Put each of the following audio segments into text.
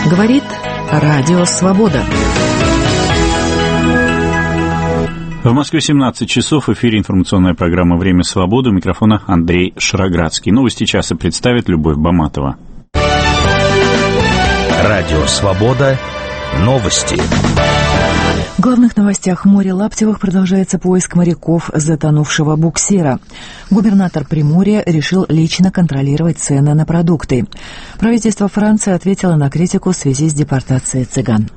Говорит Радио Свобода. В Москве 17 часов. В эфире информационная программа «Время свободы». У микрофона Андрей Шароградский. Новости часа представит Любовь Баматова. Радио Свобода. Новости. В главных новостях: в море Лаптевых продолжается поиск моряков затонувшего буксира. Губернатор Приморья решил лично контролировать цены на продукты. Правительство Франции ответило на критику в связи с депортацией цыган.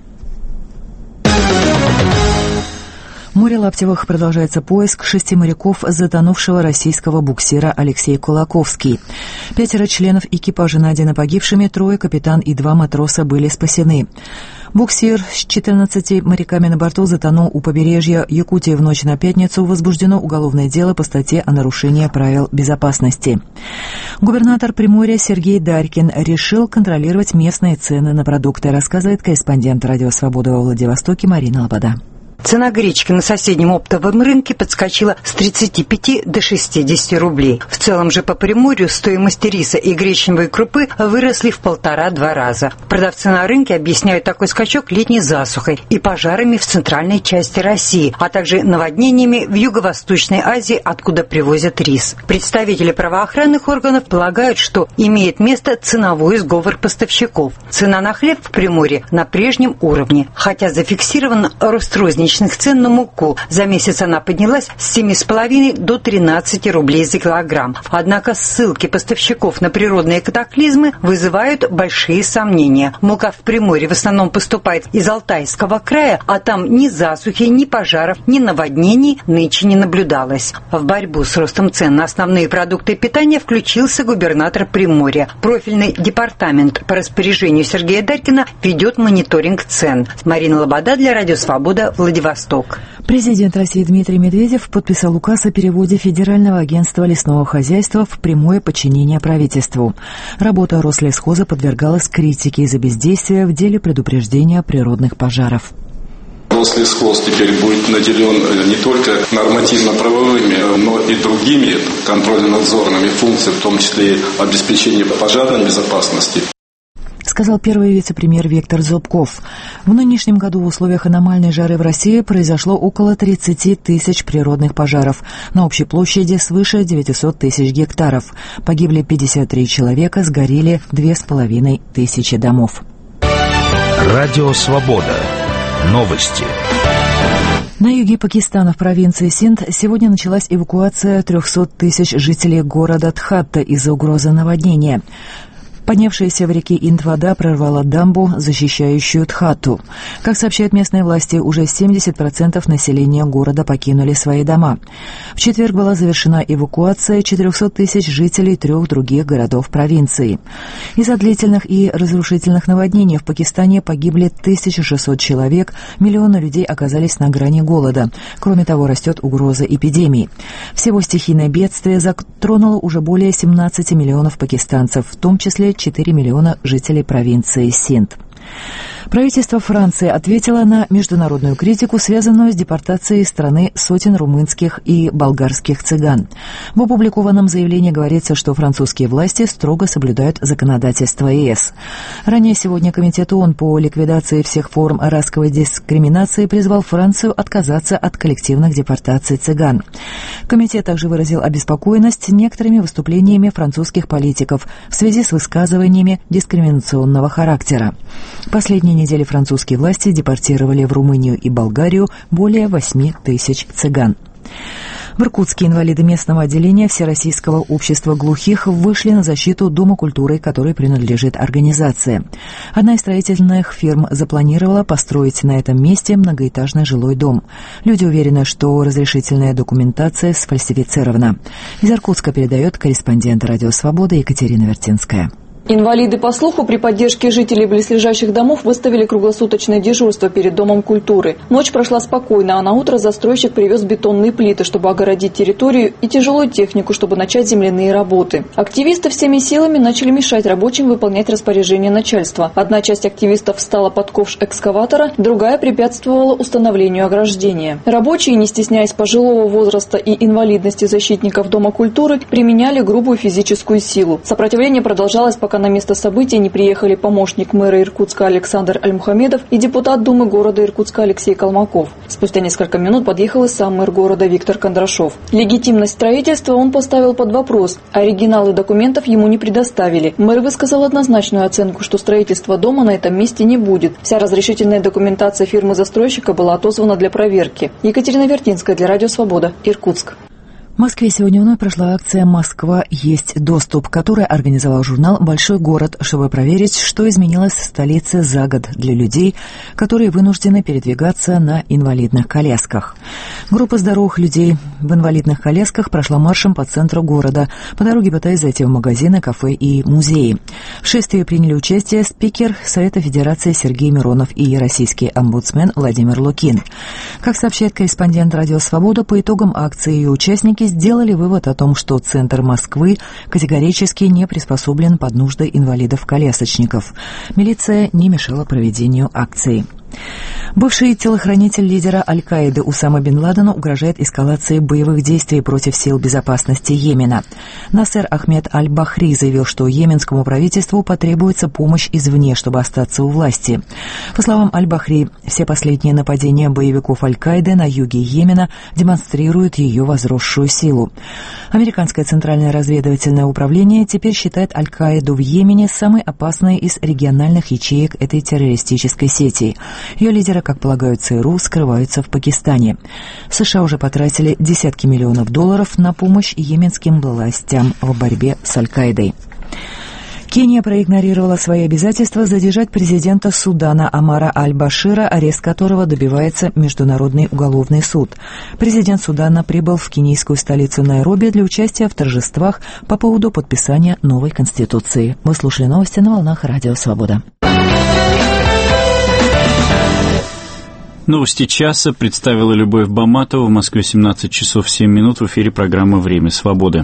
В море Лаптевых продолжается поиск 6 моряков затонувшего российского буксира «Алексей Кулаковский». 5 членов экипажа найдены погибшими, 3 капитан и 2 матроса были спасены. Буксир с 14 моряками на борту затонул у побережья Якутии в ночь на пятницу. Возбуждено уголовное дело по статье о нарушении правил безопасности. Губернатор Приморья Сергей Дарькин решил контролировать местные цены на продукты, рассказывает корреспондент «Радио Свобода» во Владивостоке Марина Лобода. Цена гречки на соседнем оптовом рынке подскочила с 35 до 60 рублей. В целом же по Приморью стоимость риса и гречневой крупы выросли в 1,5-2 раза. Продавцы на рынке объясняют такой скачок летней засухой и пожарами в центральной части России, а также наводнениями в Юго-Восточной Азии, откуда привозят рис. Представители правоохранных органов полагают, что имеет место ценовой сговор поставщиков. Цена на хлеб в Приморье на прежнем уровне, хотя зафиксирован рост розничных цен на муку. За месяц она поднялась с 7,5 до 13 рублей за килограмм. Однако ссылки поставщиков на природные катаклизмы вызывают большие сомнения. Мука в Приморье в основном поступает из Алтайского края, а там ни засухи, ни пожаров, ни наводнений нынче не наблюдалось. В борьбу с ростом цен на основные продукты питания включился губернатор Приморья. Профильный департамент по распоряжению Сергея Дарькина ведет мониторинг цен. Марина Лобода для Радио Свобода, Владивосток. Президент России Дмитрий Медведев подписал указ о переводе Федерального агентства лесного хозяйства в прямое подчинение правительству. Работа Рослесхоза подвергалась критике из-за бездействия в деле предупреждения природных пожаров. Рослесхоз теперь будет наделен не только нормативно-правовыми, но и другими контрольно-надзорными функциями, в том числе и обеспечение пожарной безопасности, сказал первый вице-премьер Виктор Зубков. В нынешнем году в условиях аномальной жары в России произошло около 30 тысяч природных пожаров на общей площади свыше 900 тысяч гектаров. Погибли 53 человека, сгорели 2500 домов. Радио Свобода. Новости. На юге Пакистана, в провинции Синд, сегодня началась эвакуация 300 тысяч жителей города Дхатта из-за угрозы наводнения. Поднявшаяся в реке Инд вода прорвала дамбу, защищающую Дхатту. Как сообщают местные власти, уже 70% населения города покинули свои дома. В четверг была завершена эвакуация 400 тысяч жителей 3 других городов провинции. Из-за длительных и разрушительных наводнений в Пакистане погибли 1600 человек, миллионы людей оказались на грани голода. Кроме того, растет угроза эпидемии. Всего стихийное бедствие затронуло уже более 17 миллионов пакистанцев, в том числе 4 миллиона жителей провинции Синд. Правительство Франции ответило на международную критику, связанную с депортацией из страны сотен румынских и болгарских цыган. В опубликованном заявлении говорится, что французские власти строго соблюдают законодательство ЕС. Ранее сегодня Комитет ООН по ликвидации всех форм расовой дискриминации призвал Францию отказаться от коллективных депортаций цыган. Комитет также выразил обеспокоенность некоторыми выступлениями французских политиков в связи с высказываниями дискриминационного характера. В последние недели французские власти депортировали в Румынию и Болгарию более 8 тысяч цыган. В Иркутске инвалиды местного отделения Всероссийского общества глухих вышли на защиту Дома культуры, которой принадлежит организация. Одна из строительных фирм запланировала построить на этом месте многоэтажный жилой дом. Люди уверены, что разрешительная документация сфальсифицирована. Из Иркутска передает корреспондент «Радио Свобода» Екатерина Вертинская. Инвалиды по слуху при поддержке жителей близлежащих домов выставили круглосуточное дежурство перед Домом культуры. Ночь прошла спокойно, а на утро застройщик привез бетонные плиты, чтобы огородить территорию, и тяжелую технику, чтобы начать земляные работы. Активисты всеми силами начали мешать рабочим выполнять распоряжение начальства. Одна часть активистов встала под ковш экскаватора, другая препятствовала установлению ограждения. Рабочие, не стесняясь пожилого возраста и инвалидности защитников Дома культуры, применяли грубую физическую силу. Сопротивление продолжалось, пока на место событий не приехали помощник мэра Иркутска Александр Альмухамедов и депутат Думы города Иркутска Алексей Калмаков. Спустя несколько минут подъехал и сам мэр города Виктор Кондрашов. Легитимность строительства он поставил под вопрос. Оригиналы документов ему не предоставили. Мэр высказал однозначную оценку, что строительства дома на этом месте не будет. Вся разрешительная документация фирмы-застройщика была отозвана для проверки. Екатерина Вертинская для Радио Свобода, Иркутск. В Москве сегодня вновь прошла акция «Москва. Есть доступ», которую организовал журнал «Большой город», чтобы проверить, что изменилось в столице за год для людей, которые вынуждены передвигаться на инвалидных колясках. Группа здоровых людей в инвалидных колясках прошла маршем по центру города, по дороге пытаясь зайти в магазины, кафе и музеи. В шествии приняли участие спикер Совета Федерации Сергей Миронов и российский омбудсмен Владимир Лукин. Как сообщает корреспондент «Радио Свобода», по итогам акции ее участники сделали вывод о том, что центр Москвы категорически не приспособлен под нужды инвалидов-колясочников. Милиция не мешала проведению акции. Бывший телохранитель лидера Аль-Каиды Усама бен Ладена угрожает эскалацией боевых действий против сил безопасности Йемена. Насер Ахмед Аль-Бахри заявил, что йеменскому правительству потребуется помощь извне, чтобы остаться у власти. По словам Аль-Бахри, все последние нападения боевиков Аль-Каиды на юге Йемена демонстрируют ее возросшую силу. Американское центральное разведывательное управление теперь считает Аль-Каиду в Йемене самой опасной из региональных ячеек этой террористической сети. Ее лидеры, как полагают ЦРУ, скрываются в Пакистане. США уже потратили десятки миллионов долларов на помощь йеменским властям в борьбе с Аль-Каидой. Кения проигнорировала свои обязательства задержать президента Судана Омара Аль-Башира, арест которого добивается Международный уголовный суд. Президент Судана прибыл в кенийскую столицу Найроби для участия в торжествах по поводу подписания новой конституции. Вы слушали новости на волнах Радио Свобода. Новости часа представила Любовь Баматова. В Москве 17 часов 7 минут. В эфире программа «Время свободы».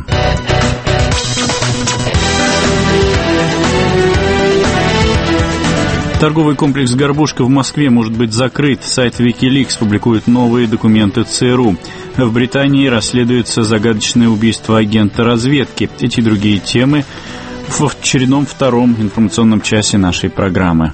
Торговый комплекс «Горбушка» в Москве может быть закрыт. Сайт Wikileaks публикует новые документы ЦРУ. В Британии расследуется загадочное убийство агента разведки. Эти и другие темы в очередном втором информационном часе нашей программы.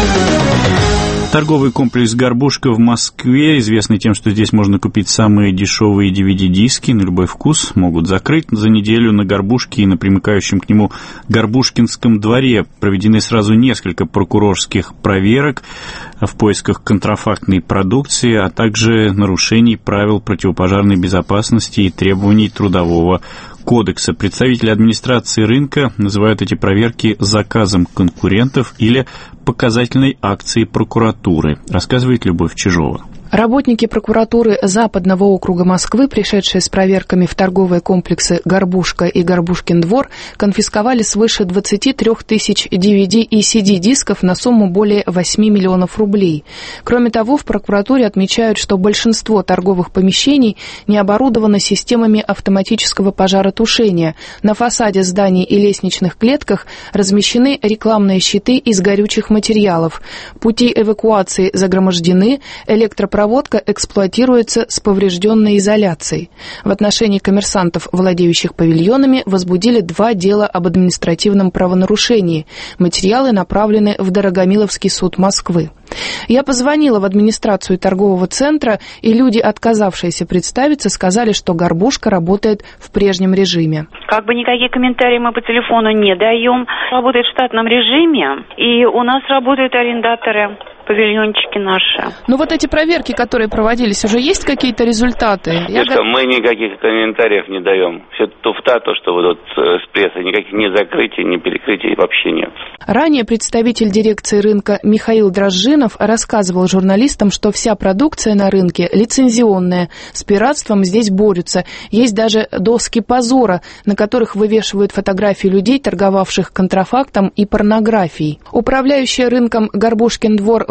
Торговый комплекс «Горбушка» в Москве, известный тем, что здесь можно купить самые дешевые DVD-диски на любой вкус, могут закрыть. За неделю на «Горбушке» и на примыкающем к нему Горбушкинском дворе проведены сразу несколько прокурорских проверок в поисках контрафактной продукции, а также нарушений правил противопожарной безопасности и требований Трудового кодекса. Представители администрации рынка называют эти проверки заказом конкурентов или показательной акцией прокуратуры, рассказывает Любовь Чижова. Работники прокуратуры Западного округа Москвы, пришедшие с проверками в торговые комплексы «Горбушка» и «Горбушкин двор», конфисковали свыше 23 тысяч DVD и CD-дисков на сумму более 8 миллионов рублей. Кроме того, в прокуратуре отмечают, что большинство торговых помещений не оборудовано системами автоматического пожаротушения. На фасаде зданий и лестничных клетках размещены рекламные щиты из горючих материалов. Пути эвакуации загромождены, электропроводка эксплуатируется с поврежденной изоляцией. В отношении коммерсантов, владеющих павильонами, возбудили 2 дела об административном правонарушении. Материалы направлены в Дорогомиловский суд Москвы. Я позвонила в администрацию торгового центра, и люди, отказавшиеся представиться, сказали, что «Горбушка» работает в прежнем режиме. Никакие комментарии мы по телефону не даем. Работает в штатном режиме, и у нас работают арендаторы, павильончики наши. Эти проверки, которые проводились, уже есть какие-то результаты? Мы никаких комментариев не даем. Все туфта, то, что вы тут с прессой, никаких ни закрытий, ни перекрытий вообще нет. Ранее представитель дирекции рынка Михаил Дрожжинов рассказывал журналистам, что вся продукция на рынке лицензионная. С пиратством здесь борются. Есть даже доски позора, на которых вывешивают фотографии людей, торговавших контрафактом и порнографией. Управляющая рынком Горбушкин двор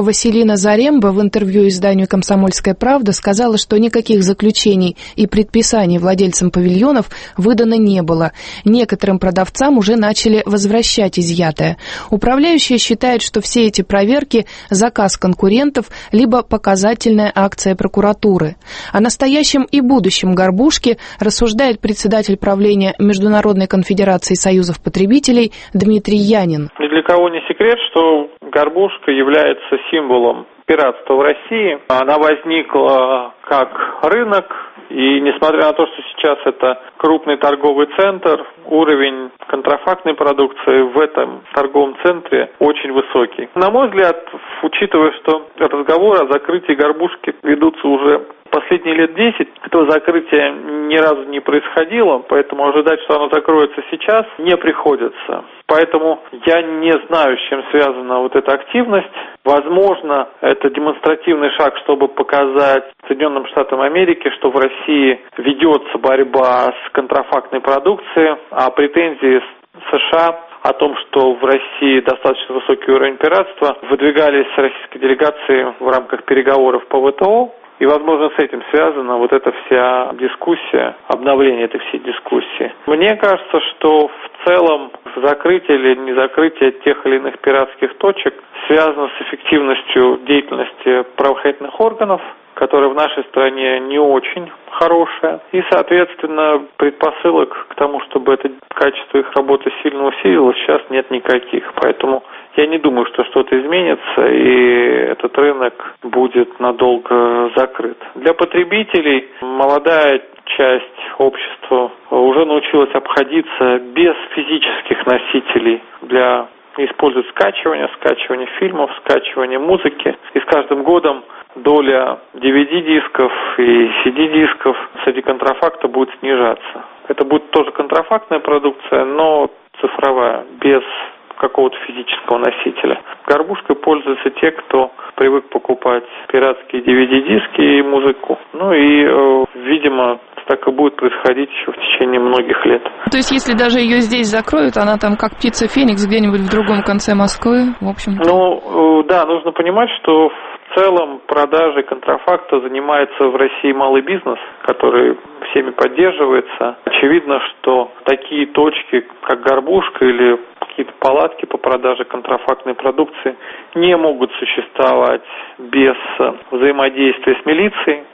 Василина Заремба в интервью изданию «Комсомольская правда» сказала, что никаких заключений и предписаний владельцам павильонов выдано не было. Некоторым продавцам уже начали возвращать изъятое. Управляющая считает, что все эти проверки – заказ конкурентов, либо показательная акция прокуратуры. О настоящем и будущем горбушки рассуждает председатель правления Международной конфедерации союзов потребителей Дмитрий Янин. Ни для кого не секрет, что горбушка является символом пиратства в России. Она возникла как рынок, и несмотря на то, что сейчас это крупный торговый центр, уровень контрафактной продукции в этом торговом центре очень высокий. На мой взгляд, учитывая, что разговоры о закрытии горбушки ведутся уже последние лет 10, этого закрытия ни разу не происходило, поэтому ожидать, что оно закроется сейчас, не приходится. Поэтому я не знаю, с чем связана вот эта активность. Возможно, это демонстративный шаг, чтобы показать Соединенным Штатам Америки, что в России ведется борьба с контрафактной продукцией, а претензии США о том, что в России достаточно высокий уровень пиратства, выдвигались российской делегацией в рамках переговоров по ВТО. И, возможно, с этим связана вот эта вся дискуссия, обновление этой всей дискуссии. Мне кажется, что в целом закрытие или не закрытие тех или иных пиратских точек связано с эффективностью деятельности правоохранительных органов, которая в нашей стране не очень хорошая. И, соответственно, предпосылок к тому, чтобы это качество их работы сильно усилилось, сейчас нет никаких. Поэтому я не думаю, что что-то изменится, и этот рынок будет надолго закрыт. Для потребителей молодая часть общества уже научилась обходиться без физических носителей для использовать скачивание фильмов, скачивание музыки. И с каждым годом доля DVD-дисков и CD-дисков среди контрафакта будет снижаться. Это будет тоже контрафактная продукция, но цифровая, без какого-то физического носителя. Горбушкой пользуются те, кто привык покупать пиратские DVD-диски и музыку. Ну и, видимо, так и будет происходить еще в течение многих лет. То есть, если даже ее здесь закроют, она там как птица Феникс где-нибудь в другом конце Москвы, в общем-то? Ну, да, нужно понимать, что в целом продажей контрафакта занимается в России малый бизнес, который всеми поддерживается. Очевидно, что такие точки, как горбушка или какие-то палатки по продаже контрафактной продукции, не могут существовать без взаимодействия с милицией.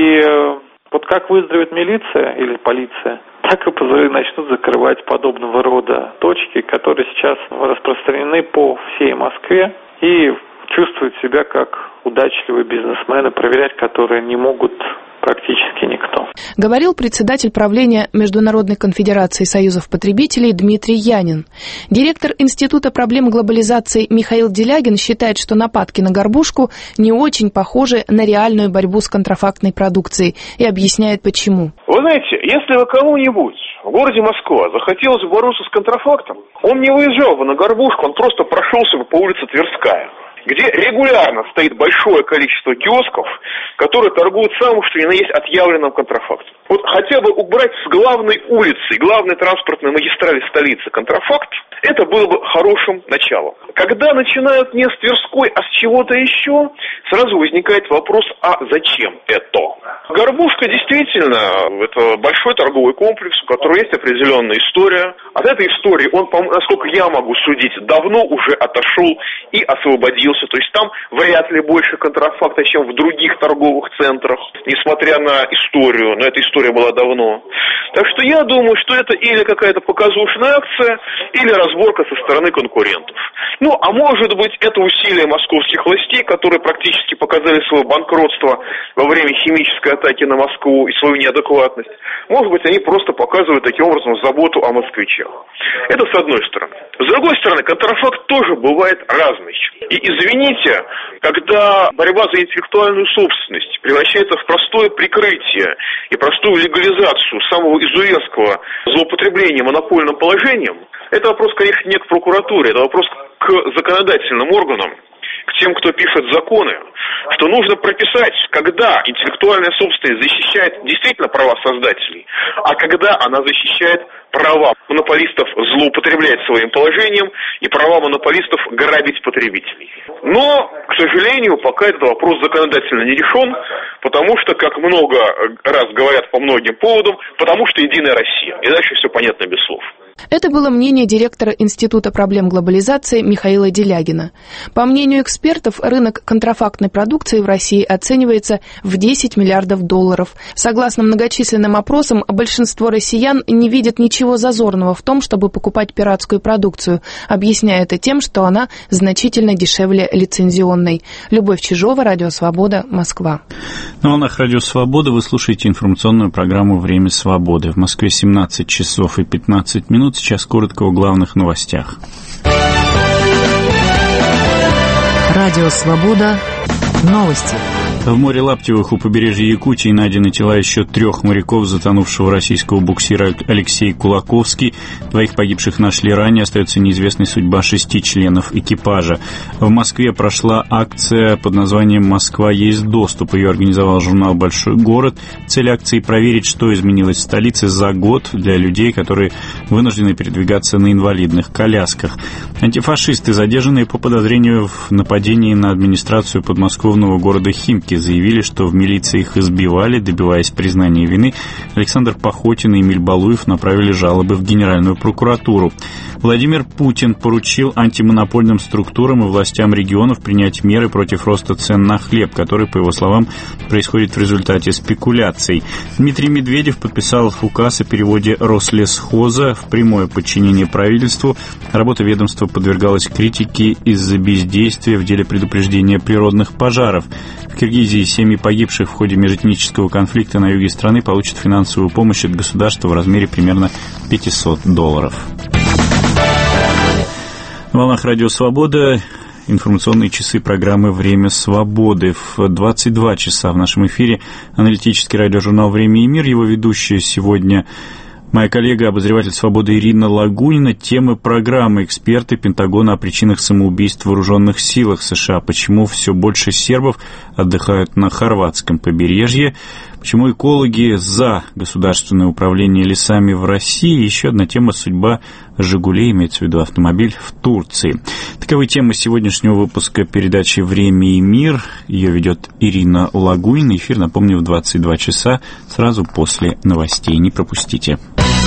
И вот как выздоровеет милиция или полиция, так и начнут закрывать подобного рода точки, которые сейчас распространены по всей Москве и чувствуют себя как удачливые бизнесмены, проверять которые не могут практически никто. Говорил председатель правления Международной конфедерации союзов потребителей Дмитрий Янин. Директор Института проблем глобализации Михаил Делягин считает, что нападки на горбушку не очень похожи на реальную борьбу с контрафактной продукцией, и объясняет почему. Вы знаете, если бы кому-нибудь в городе Москва захотелось бороться с контрафактом, он не выезжал бы на горбушку, он просто прошелся бы по улице Тверская, где регулярно стоит большое количество киосков, которые торгуют самым, что ни на есть, отъявленным контрафактом. Вот хотя бы убрать с главной улицы, главной транспортной магистрали столицы контрафакт, это было бы хорошим началом. Когда начинают не с Тверской, а с чего-то еще, сразу возникает вопрос, а зачем это? Горбушка действительно, это большой торговый комплекс, у которого есть определенная история. От этой истории он, насколько я могу судить, давно уже отошел и освободился. То есть там вряд ли больше контрафакта, чем в других торговых центрах, несмотря на историю. Но эта история была давно. Так что я думаю, что это или какая-то показушная акция, или разборка со стороны конкурентов. Ну, а может быть, это усилия московских властей, которые практически показали свое банкротство во время химической атаки на Москву и свою неадекватность. Может быть, они просто показывают таким образом заботу о москвичах. Это с одной стороны. С другой стороны, контрафакт тоже бывает разный. И извините, когда борьба за интеллектуальную собственность превращается в простое прикрытие и простую легализацию самого изуверского злоупотребления монопольным положением, это вопрос, конечно, не к прокуратуре, это вопрос к законодательным органам, к тем, кто пишет законы, что нужно прописать, когда интеллектуальная собственность защищает действительно права создателей, а когда она защищает права монополистов злоупотреблять своим положением и права монополистов грабить потребителей. Но, к сожалению, пока этот вопрос законодательно не решен, потому что, как много раз говорят по многим поводам, потому что Единая Россия. И дальше все понятно без слов. Это было мнение директора Института проблем глобализации Михаила Делягина. По мнению экспертов, рынок контрафактной продукции в России оценивается в 10 миллиардов долларов. Согласно многочисленным опросам, большинство россиян не видят ничего зазорного в том, чтобы покупать пиратскую продукцию, объясняя это тем, что она значительно дешевле лицензионной. Любовь Чижова, Радио Свобода, Москва. На волнах Радио Свобода вы слушаете информационную программу «Время свободы». В Москве 17 часов и 15 минут. Сейчас коротко о главных новостях. Радио Свобода. Новости. В море Лаптевых у побережья Якутии найдены тела еще 3 моряков затонувшего российского буксира Алексей Кулаковский. 2 погибших нашли ранее, остается неизвестной судьба 6 членов экипажа. В Москве прошла акция под названием «Москва есть доступ». Ее организовал журнал «Большой город». Цель акции – проверить, что изменилось в столице за год для людей, которые вынуждены передвигаться на инвалидных колясках. Антифашисты, задержанные по подозрению в нападении на администрацию подмосковного города Химки, заявили, что в милиции их избивали, добиваясь признания вины. Александр Пахотин и Эмиль Балуев направили жалобы в Генеральную прокуратуру. Владимир Путин поручил антимонопольным структурам и властям регионов принять меры против роста цен на хлеб, который, по его словам, происходит в результате спекуляций. Дмитрий Медведев подписал указ о переводе Рослесхоза в прямое подчинение правительству. Работа ведомства подвергалась критике из-за бездействия в деле предупреждения природных пожаров. В Киргизии семьи погибших в ходе межэтнического конфликта на юге страны получат финансовую помощь от государства в размере примерно $500. В волнах Радио Свобода информационные часы программы «Время свободы». В 22 часа в нашем эфире аналитический радиожурнал «Время и мир». Его ведущая сегодня моя коллега, обозреватель «Свободы» Ирина Лагунина. Темы программы: эксперты Пентагона о причинах самоубийств в вооруженных силах США. Почему все больше сербов отдыхают на хорватском побережье? Почему экологи за государственное управление лесами в России? Еще одна тема — судьба «Жигулей», имеется в виду автомобиль, в Турции. Таковы темы сегодняшнего выпуска передачи «Время и мир». Ее ведет Ирина Лагунина. Эфир, напомню, в 22 часа, сразу после новостей. Не пропустите.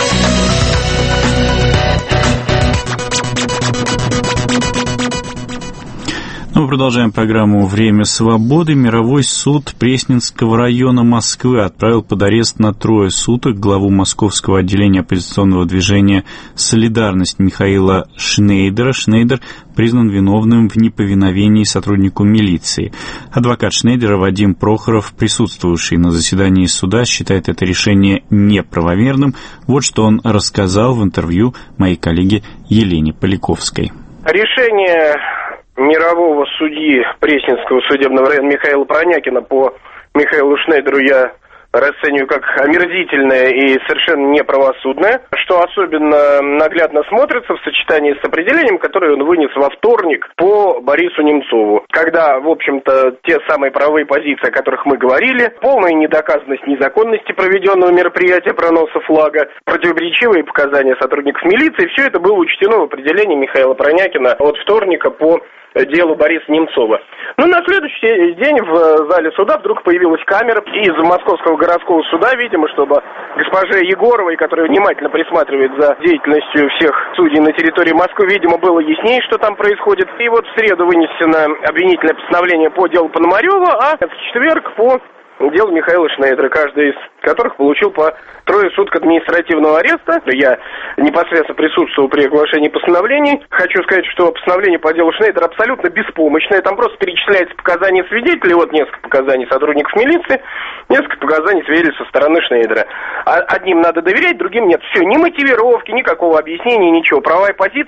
Мы продолжаем программу «Время свободы». Мировой суд Пресненского района Москвы отправил под арест на 3 суток главу московского отделения оппозиционного движения «Солидарность» Михаила Шнейдера. Шнейдер признан виновным в неповиновении сотруднику милиции. Адвокат Шнейдера Вадим Прохоров, присутствовавший на заседании суда, считает это решение неправомерным. Вот что он рассказал в интервью моей коллеге Елене Поляковской. Решение мирового судьи Пресненского судебного района Михаила Пронякина по Михаилу Шнейдеру я расцениваю как омерзительное и совершенно неправосудное, что особенно наглядно смотрится в сочетании с определением, которое он вынес во вторник по Борису Немцову, когда, в общем-то, те самые правовые позиции, о которых мы говорили, полная недоказанность незаконности проведенного мероприятия проноса флага, противоречивые показания сотрудников милиции, все это было учтено в определении Михаила Пронякина от вторника по делу Бориса Немцова. Но на следующий день в зале суда вдруг появилась камера из Московского городского суда, видимо, чтобы госпоже Егоровой, которая внимательно присматривает за деятельностью всех судей на территории Москвы, видимо, было яснее, что там происходит. И вот в среду вынесено обвинительное постановление по делу Пономарева, а в четверг по делу Михаила Шнейдера, каждый из которых получил по 3 суток административного ареста. Я непосредственно присутствовал при оглашении постановлений. Хочу сказать, что постановление по делу Шнейдера абсолютно беспомощное. Там просто перечисляются показания свидетелей, вот несколько показаний сотрудников милиции, несколько показаний свидетелей со стороны Шнейдера. Одним надо доверять, другим нет. Все, ни мотивировки, никакого объяснения, ничего. Правовая позиция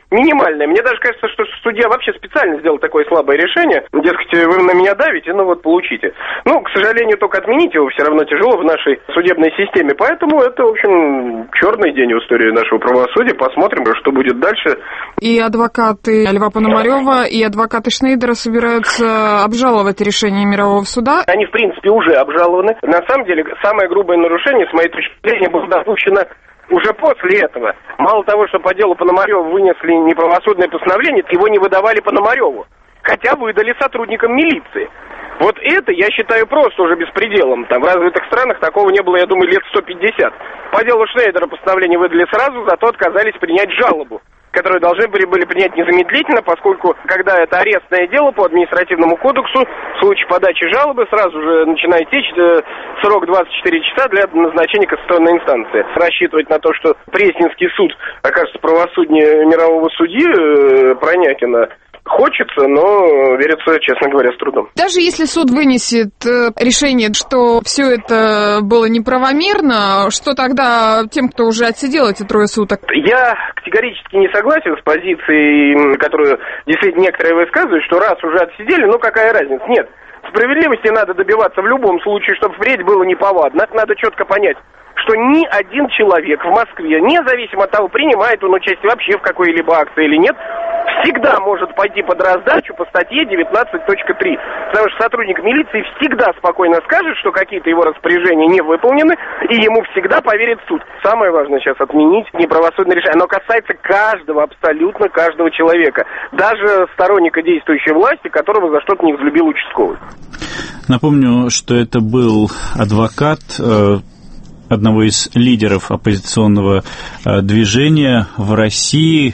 минимальная. Мне даже кажется, что судья вообще специально сделал такое слабое решение. Дескать, вы на меня давите, ну вот получите. Ну, к сожалению, только отменить его все равно тяжело в нашей судебной системе. Поэтому это, в общем, черный день в истории нашего правосудия. Посмотрим, что будет дальше. И адвокаты Льва Пономарева, и адвокаты Шнейдера собираются обжаловать решение мирового суда. Они, в принципе, уже обжалованы. На самом деле, самое грубое нарушение, с моей точки зрения, было допущено уже после этого. Мало того, что по делу Пономарева вынесли неправосудное постановление, его не выдавали Пономареву, хотя выдали сотрудникам милиции. Вот это, я считаю, просто уже беспределом. Там в развитых странах такого не было, я думаю, лет 150. По делу Шнейдера постановление выдали сразу, зато отказались принять жалобу, которые должны были принять незамедлительно, поскольку, когда это арестное дело по административному кодексу, в случае подачи жалобы сразу же начинает течь срок 24 часа для назначения кассационной инстанции. Рассчитывать на то, что Пресненский суд окажется правосуднее мирового судьи Пронякина, хочется, но верится, честно говоря, с трудом. Даже если суд вынесет решение, что все это было неправомерно, что тогда тем, кто уже отсидел эти 3 суток? Я категорически не согласен с позицией, которую действительно некоторые высказывают, что раз уже отсидели, ну какая разница? Нет. Справедливости надо добиваться в любом случае, чтобы впредь было неповадно. Надо четко понять, что ни один человек в Москве, независимо от того, принимает он участие вообще в какой-либо акции или нет, всегда может пойти под раздачу по статье 19.3. Потому что сотрудник милиции всегда спокойно скажет, что какие-то его распоряжения не выполнены, и ему всегда поверит суд. Самое важное сейчас отменить неправосудное решение. Оно касается каждого, абсолютно каждого человека. Даже сторонника действующей власти, которого за что-то не взлюбил участковый. Напомню, что это был адвокат одного из лидеров оппозиционного движения в России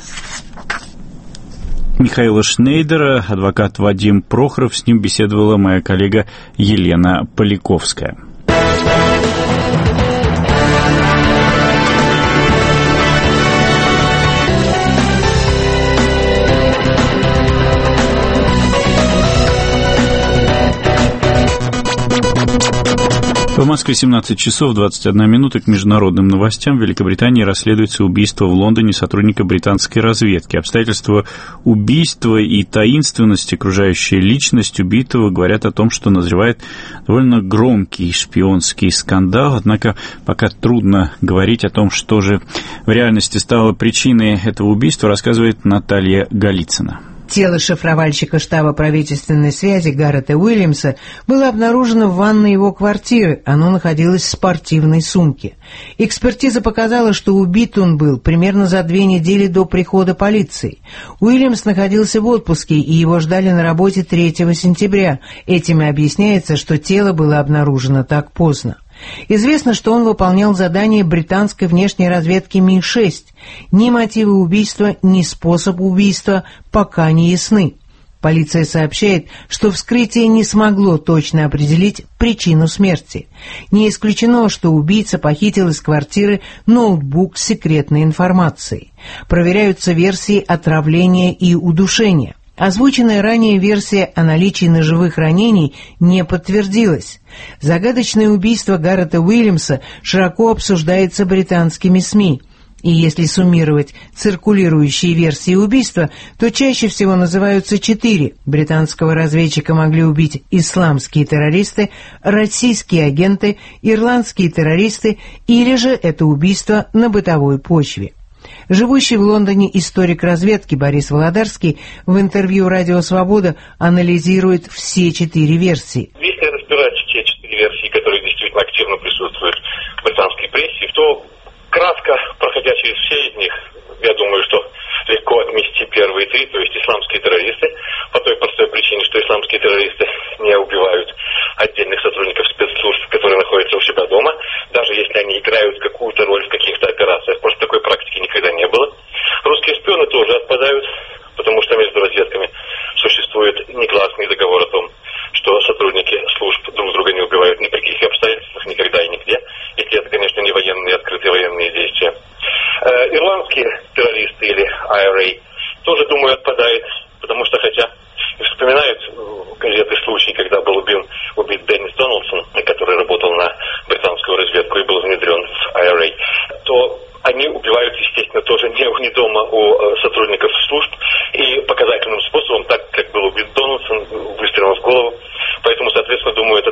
Михаила Шнейдера, адвокат Вадим Прохоров. С ним беседовала моя коллега Елена Поляковская. В Москве 17 часов 21 минута. К международным новостям. В Великобритании расследуется убийство в Лондоне сотрудника британской разведки. Обстоятельства убийства и таинственность, окружающая личность убитого, говорят о том, что назревает довольно громкий шпионский скандал. Однако пока трудно говорить о том, что же в реальности стало причиной этого убийства, рассказывает Наталья Голицына. Тело шифровальщика штаба правительственной связи Гаррета Уильямса было обнаружено в ванной его квартиры. Оно находилось в спортивной сумке. Экспертиза показала, что убит он был примерно за 2 недели до прихода полиции. Уильямс находился в отпуске, и его ждали на работе 3 сентября. Этим и объясняется, что тело было обнаружено так поздно. Известно, что он выполнял задание британской внешней разведки Ми-6. Ни мотивы убийства, ни способ убийства пока не ясны. Полиция сообщает, что вскрытие не смогло точно определить причину смерти. Не исключено, что убийца похитил из квартиры ноутбук с секретной информацией. Проверяются версии отравления и удушения. Озвученная ранее версия о наличии ножевых ранений не подтвердилась. Загадочное убийство Гаррета Уильямса широко обсуждается британскими СМИ. И если суммировать циркулирующие версии убийства, то чаще всего называются 4. Британского разведчика могли убить исламские террористы, российские агенты, ирландские террористы, или же это убийство на бытовой почве. Живущий в Лондоне историк разведки Борис Володарский в интервью «Радио Свобода» анализирует все 4 версии. Если разбирать те 4 версии, которые действительно активно присутствуют в британской прессе, то кратко, проходя через все из них, я думаю, что легко отмести первые 3, то есть исламские террористы, по той простой причине, что исламские террористы не убивают отдельных сотрудников спецслужб, которые находятся у себя дома, даже если они играют какую-то роль в каких-то операциях. Просто такой практики никогда не было. Русские шпионы тоже отпадают, потому что между разведками существует негласный договор о том, что сотрудники служб друг друга не убивают ни при каких обстоятельствах, никогда и нигде, если это, конечно, не военные, открытые военные действия. Ирландские террористы или IRA тоже, думаю, отпадает, потому что хотя вспоминают газеты случаи, когда был убит Деннис Дональдсон, который работал на британскую разведку и был внедрен в IRA, то они убивают, естественно, тоже не дома у сотрудников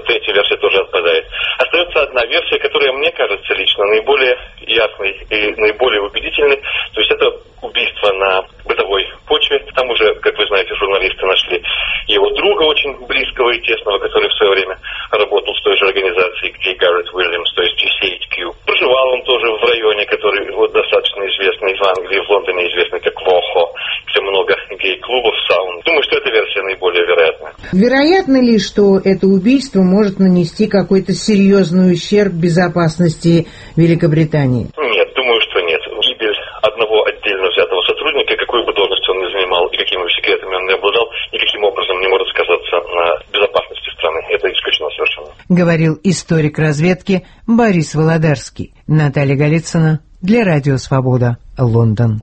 третья версия тоже отпадает. Остается одна версия, которая, мне кажется, лично наиболее ясной и наиболее убедительной. То есть это убийство на бытовой почве. Там уже, как вы знаете, журналисты нашли его друга очень близкого и тесного, который в свое время работал в той же организации, где Гаррет Уильямс, то есть GCHQ. Проживал он тоже в районе, который вот достаточно известный в Англии, в Лондоне известный как Вохо, где много гей-клубов, саун. Думаю, что эта версия наиболее вероятна. Вероятно ли, что это убийство может нанести какой-то серьезный ущерб безопасности Великобритании? Нет, думаю, что нет. Гибель одного отдельно взятого сотрудника, какую бы должность он ни занимал и какими бы секретами он ни обладал, никаким образом не может сказаться на безопасности страны. Это исключено совершенно. Говорил историк разведки Борис Володарский. Наталья Голицына для Радио Свобода, Лондон.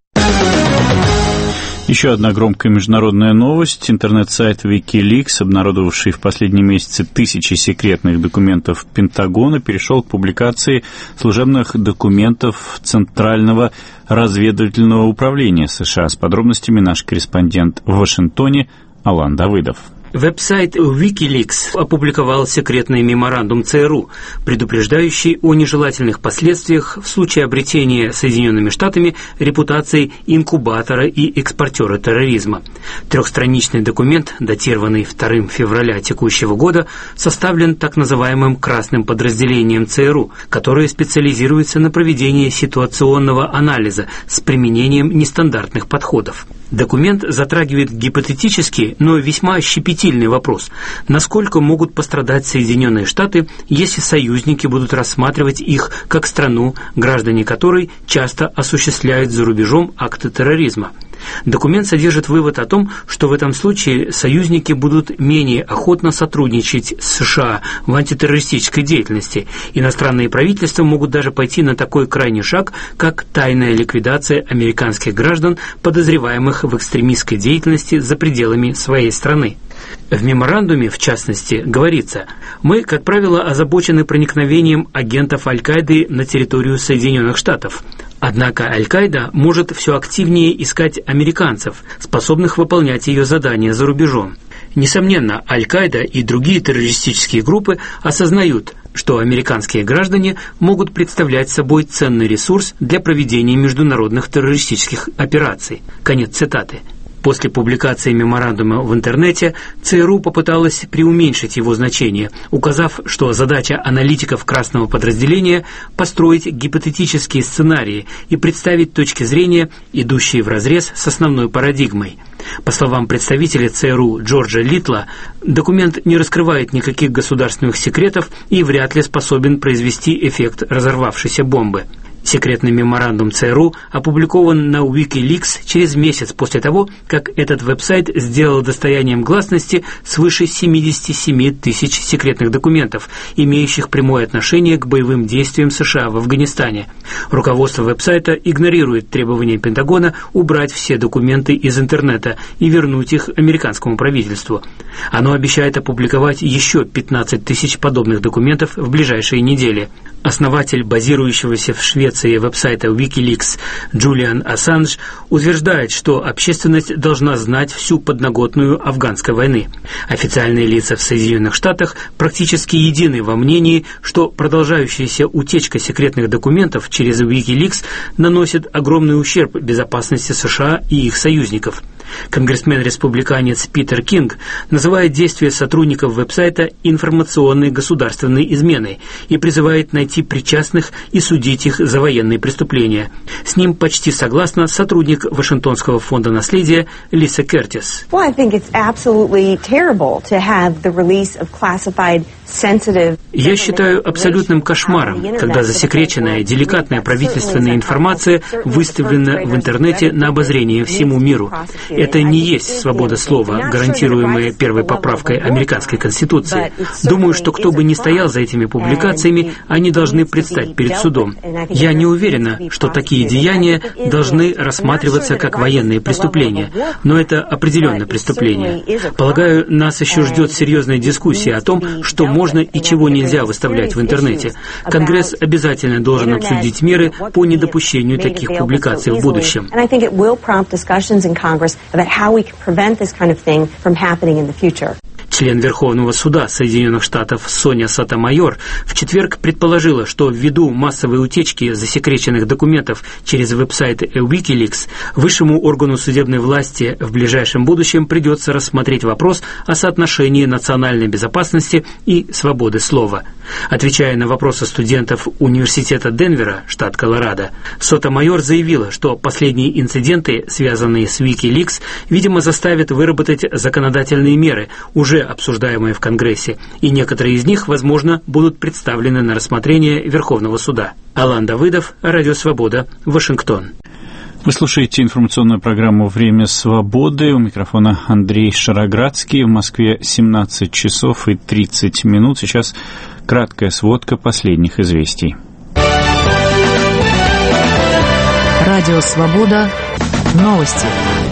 Еще одна громкая международная новость. Интернет-сайт Wikileaks, обнародовавший в последние месяцы тысячи секретных документов Пентагона, перешел к публикации служебных документов Центрального разведывательного управления США. С подробностями наш корреспондент в Вашингтоне Алан Давыдов. Веб-сайт Wikileaks опубликовал секретный меморандум ЦРУ, предупреждающий о нежелательных последствиях в случае обретения Соединенными Штатами репутации инкубатора и экспортера терроризма. Трехстраничный документ, датированный 2 февраля текущего года, составлен так называемым красным подразделением ЦРУ, которое специализируется на проведении ситуационного анализа с применением нестандартных подходов. Документ затрагивает гипотетический, но весьма щепетильный вопрос: насколько могут пострадать Соединенные Штаты, если союзники будут рассматривать их как страну, граждане которой часто осуществляют за рубежом акты терроризма. Документ содержит вывод о том, что в этом случае союзники будут менее охотно сотрудничать с США в антитеррористической деятельности. Иностранные правительства могут даже пойти на такой крайний шаг, как тайная ликвидация американских граждан, подозреваемых в экстремистской деятельности за пределами своей страны. В меморандуме, в частности, говорится: «Мы, как правило, озабочены проникновением агентов Аль-Каиды на территорию Соединенных Штатов. Однако Аль-Каида может все активнее искать американцев, способных выполнять ее задания за рубежом. Несомненно, Аль-Каида и другие террористические группы осознают, что американские граждане могут представлять собой ценный ресурс для проведения международных террористических операций». Конец цитаты. После публикации меморандума в интернете ЦРУ попыталась преуменьшить его значение, указав, что задача аналитиков красного подразделения – построить гипотетические сценарии и представить точки зрения, идущие вразрез с основной парадигмой. По словам представителя ЦРУ Джорджа Литла, документ не раскрывает никаких государственных секретов и вряд ли способен произвести эффект разорвавшейся бомбы. Секретный меморандум ЦРУ опубликован на Wikileaks через месяц после того, как этот веб-сайт сделал достоянием гласности свыше 77 тысяч секретных документов, имеющих прямое отношение к боевым действиям США в Афганистане. Руководство веб-сайта игнорирует требования Пентагона убрать все документы из интернета и вернуть их американскому правительству. Оно обещает опубликовать еще 15 тысяч подобных документов в ближайшие недели. Основатель базирующегося в Швеции веб-сайта Wikileaks Джулиан Ассанж утверждает, что общественность должна знать всю подноготную афганской войны. Официальные лица в Соединенных Штатах практически едины во мнении, что продолжающаяся утечка секретных документов через Wikileaks наносит огромный ущерб безопасности США и их союзников. Конгрессмен-республиканец Питер Кинг называет действия сотрудников веб-сайта информационной государственной изменой и призывает найти причастных и судить их за военные преступления. С ним почти согласна сотрудник Вашингтонского фонда наследия Лиса Кертис. Я считаю абсолютным кошмаром, когда засекреченная, деликатная правительственная информация выставлена в интернете на обозрение всему миру. Это не есть свобода слова, гарантируемая первой поправкой американской Конституции. Думаю, что кто бы ни стоял за этими публикациями, они должны предстать перед судом. Я не уверена, что такие деяния должны рассматриваться как военные преступления, но это определенно преступление. Полагаю, нас еще ждет серьезная дискуссия о том, что можно и чего нельзя выставлять в интернете. Конгресс обязательно должен обсудить меры по недопущению таких публикаций в будущем. Член Верховного суда Соединенных Штатов Соня Сотомайор в четверг предположила, что ввиду массовой утечки засекреченных документов через веб-сайт Wikileaks высшему органу судебной власти в ближайшем будущем придется рассмотреть вопрос о соотношении национальной безопасности и свободы слова. Отвечая на вопросы студентов Университета Денвера, штат Колорадо, Сотомайор заявила, что последние инциденты, связанные с Wikileaks, видимо, заставят выработать законодательные меры, уже обсуждаемые в Конгрессе, и некоторые из них, возможно, будут представлены на рассмотрение Верховного суда. Алан Давыдов, Радио Свобода, Вашингтон. Вы слушаете информационную программу «Время свободы». У микрофона Андрей Шароградский. В Москве 17 часов и 30 минут. Сейчас краткая сводка последних известий. Радио «Свобода». Новости.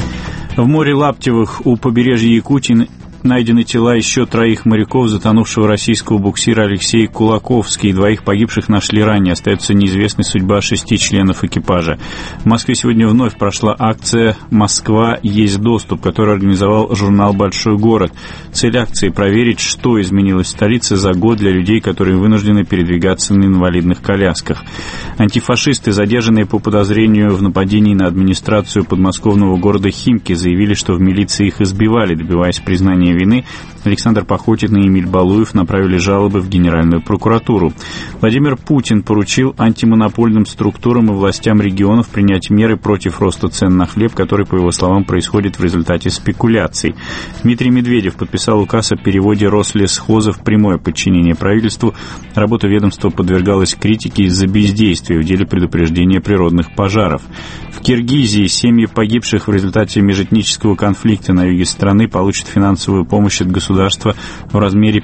В море Лаптевых у побережья Якутии найдены тела еще 3 моряков, затонувшего российского буксира Алексей Кулаковский. 2 погибших нашли ранее. Остается неизвестной судьба 6 членов экипажа. В Москве сегодня вновь прошла акция «Москва. Есть доступ», которую организовал журнал «Большой город». Цель акции – проверить, что изменилось в столице за год для людей, которые вынуждены передвигаться на инвалидных колясках. Антифашисты, задержанные по подозрению в нападении на администрацию подмосковного города Химки, заявили, что в милиции их избивали, добиваясь признания вины. Александр Пахотин и Эмиль Балуев направили жалобы в Генеральную прокуратуру. Владимир Путин поручил антимонопольным структурам и властям регионов принять меры против роста цен на хлеб, который, по его словам, происходит в результате спекуляций. Дмитрий Медведев подписал указ о переводе Рослесхоза в прямое подчинение правительству. Работа ведомства подвергалась критике из-за бездействия в деле предупреждения природных пожаров. В Киргизии семьи погибших в результате межэтнического конфликта на юге страны получат финансовую помощь от государства в размере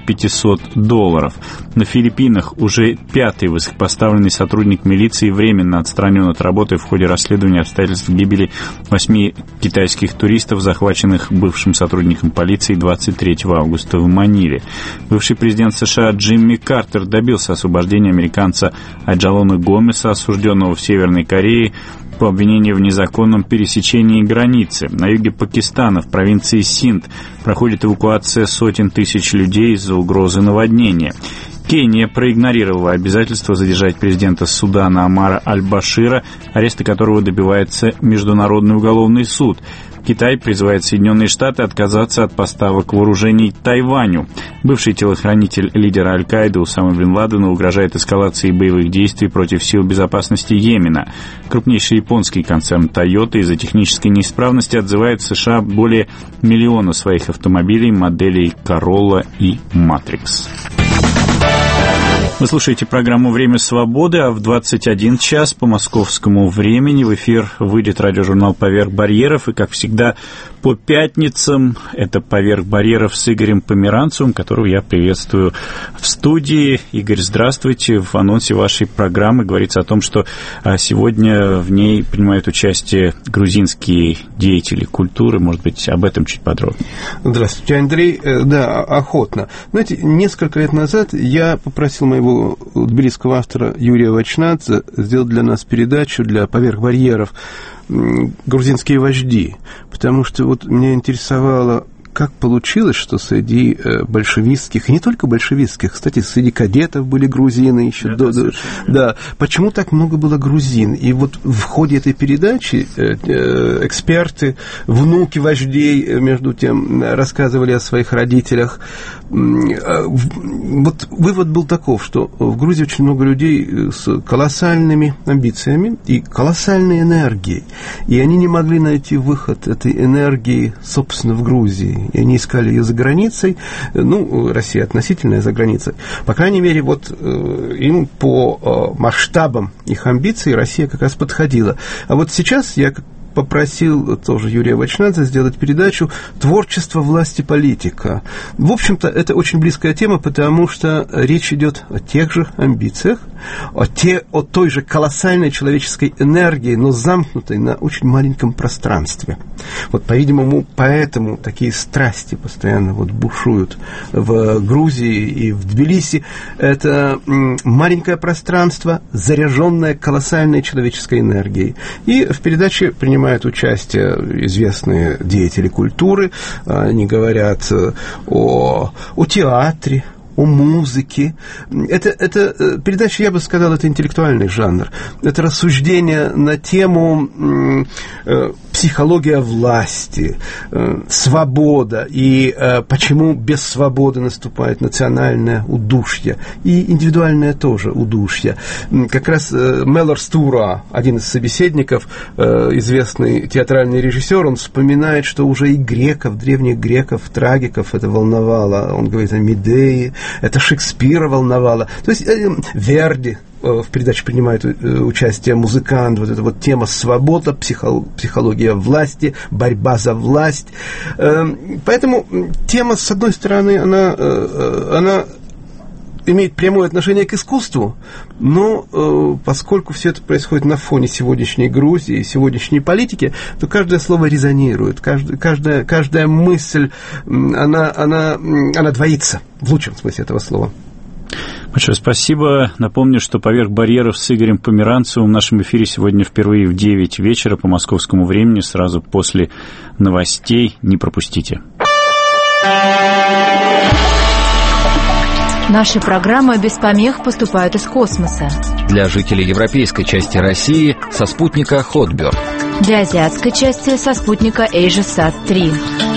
$500. На Филиппинах уже 5-й высокопоставленный сотрудник милиции временно отстранен от работы в ходе расследования обстоятельств гибели 8 китайских туристов, захваченных бывшим сотрудником полиции 23 августа в Маниле. Бывший президент США Джимми Картер добился освобождения американца Аджалона Гомеса, осужденного в Северной Корее по обвинению в незаконном пересечении границы. На юге Пакистана, в провинции Синд, проходит эвакуация сотен тысяч людей из-за угрозы наводнения. Кения проигнорировала обязательство задержать президента Судана Омара Аль-Башира, ареста которого добивается Международный уголовный суд. Китай призывает Соединенные Штаты отказаться от поставок вооружений Тайваню. Бывший телохранитель лидера Аль-Каиды Усама бен Ладена угрожает эскалацией боевых действий против сил безопасности Йемена. Крупнейший японский концерн Toyota из-за технической неисправности отзывает в США более 1 миллиона своих автомобилей моделей Corolla и Matrix. Вы слушаете программу «Время свободы», а в 21 час по московскому времени в эфир выйдет радиожурнал «Поверх барьеров». И, как всегда, по пятницам это «Поверх барьеров» с Игорем Померанцевым, которого я приветствую в студии. Игорь, здравствуйте. В анонсе вашей программы говорится о том, что сегодня в ней принимают участие грузинские деятели культуры. Может быть, об этом чуть подробнее. Здравствуйте, Андрей. Да, охотно. Знаете, несколько лет назад я попросил моего тбилисского автора Юрия Вачнадзе сделать для нас передачу для «Поверх барьеров» грузинские вожди, потому что вот меня интересовало, как получилось, что среди большевистских, и не только большевистских, кстати, среди кадетов были грузины еще да, почему так много было грузин? И вот в ходе этой передачи эксперты, внуки вождей, между тем, рассказывали о своих родителях. Вот вывод был таков, что в Грузии очень много людей с колоссальными амбициями и колоссальной энергией, и они не могли найти выход этой энергии, собственно, в Грузии. И они искали ее за границей, ну, Россия относительная за границей. По крайней мере, вот им по масштабам их амбиций Россия как раз подходила. А вот сейчас я попросил тоже Юрия Вачнадзе сделать передачу «Творчество, власть и политика». В общем-то, это очень близкая тема, потому что речь идет о тех же амбициях, о той же колоссальной человеческой энергии, но замкнутой на очень маленьком пространстве. Вот, по-видимому, поэтому такие страсти постоянно вот бушуют в Грузии и в Тбилиси. Это маленькое пространство, заряженное колоссальной человеческой энергией. И в передаче принимают участие известные деятели культуры. Они говорят о театре, о музыке. Это передача, я бы сказал, это интеллектуальный жанр. Это рассуждение на тему психология власти, свобода и почему без свободы наступает национальное удушье и индивидуальное тоже удушье. Как раз Мелор Стура, один из собеседников, известный театральный режиссер, он вспоминает, что уже и греков, древних греков, трагиков это волновало. Он говорит о Медее, это Шекспира волновало. То есть Верди в передаче принимает участие музыкант, вот эта вот тема свобода, психология власти, борьба за власть. Поэтому тема, с одной стороны, она имеет прямое отношение к искусству, но поскольку все это происходит на фоне сегодняшней Грузии, сегодняшней политики, то каждое слово резонирует, каждая мысль, она двоится, в лучшем смысле этого слова. Большое спасибо. Напомню, что «Поверх барьеров» с Игорем Померанцевым в нашем эфире сегодня впервые в 9 вечера по московскому времени, сразу после новостей. Не пропустите. Наши программы без помех поступают из космоса. Для жителей европейской части России со спутника Хотберг. Для азиатской части со спутника AsiaSat-3.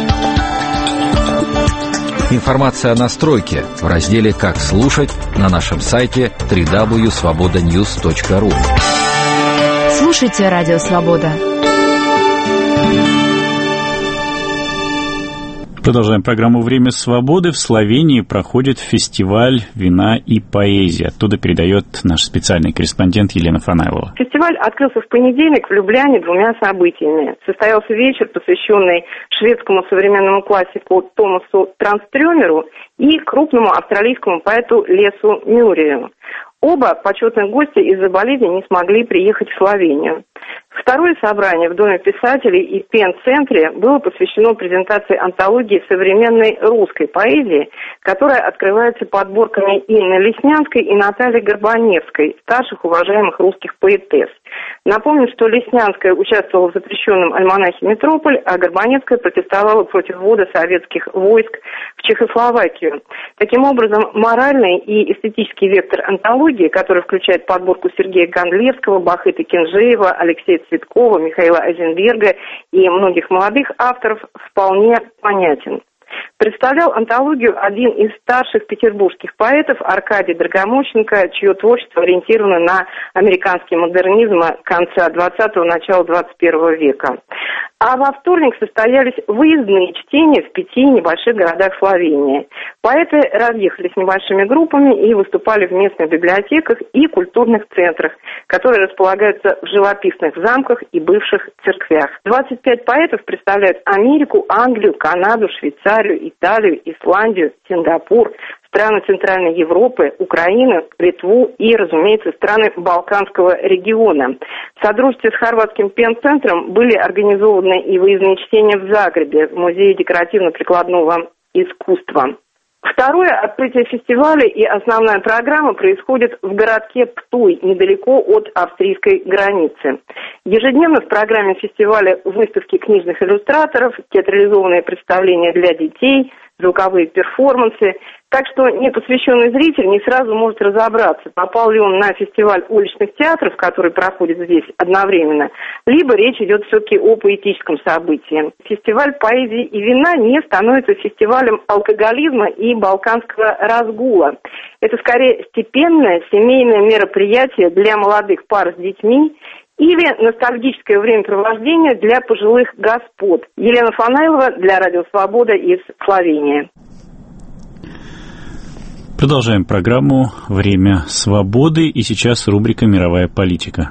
Информация о настройке в разделе «Как слушать» на нашем сайте www.svobodanews.ru. Слушайте «Радио Свобода». Продолжаем программу «Время свободы». В Словении проходит фестиваль вина и поэзии. Оттуда передает наш специальный корреспондент Елена Фанайлова. Фестиваль открылся в понедельник в Любляне двумя событиями. Состоялся вечер, посвященный шведскому современному классику Томасу Транстрёмеру и крупному австралийскому поэту Лесу Мюррею. Оба почетных гостя из-за болезни не смогли приехать в Словению. Второе собрание в Доме писателей и Пен-центре было посвящено презентации антологии современной русской поэзии, которая открывается подборками Инны Леснянской и Натальи Горбаневской, старших уважаемых русских поэтесс. Напомню, что Леснянская участвовала в запрещенном альманахе «Метрополь», а Горбаневская протестовала против ввода советских войск в Чехословакию. Таким образом, моральный и эстетический вектор антологии, который включает подборку Сергея Гондлевского, Бахыта Кинжеева, Алексея Цветкова, Михаила Айзенберга и многих молодых авторов, вполне понятен. Представлял антологию один из старших петербургских поэтов Аркадий Драгомощенко, чье творчество ориентировано на американский модернизм конца 20-го, начала 21 века. А во вторник состоялись выездные чтения в 5 небольших городах Словении. Поэты разъехались небольшими группами и выступали в местных библиотеках и культурных центрах, которые располагаются в живописных замках и бывших церквях. 25 поэтов представляют Америку, Англию, Канаду, Швейцарию, Италию, Исландию, Сингапур, страны Центральной Европы, Украину, Литву и, разумеется, страны Балканского региона. В содружестве с хорватским Пен-центром были организованы и выездные чтения в Загребе, в Музее декоративно-прикладного искусства. Второе открытие фестиваля и основная программа происходит в городке Птуй, недалеко от австрийской границы. Ежедневно в программе фестиваля выставки книжных иллюстраторов, театрализованные представления для детей, звуковые перформансы. Так что непосвященный зритель не сразу может разобраться, попал ли он на фестиваль уличных театров, который проходит здесь одновременно, либо речь идет все-таки о поэтическом событии. Фестиваль поэзии и вина не становится фестивалем алкоголизма и балканского разгула. Это скорее степенное семейное мероприятие для молодых пар с детьми или ностальгическое времяпровождение для пожилых господ. Елена Фанайлова для Радио Свобода из Словении. Продолжаем программу «Время свободы», и сейчас рубрика «Мировая политика».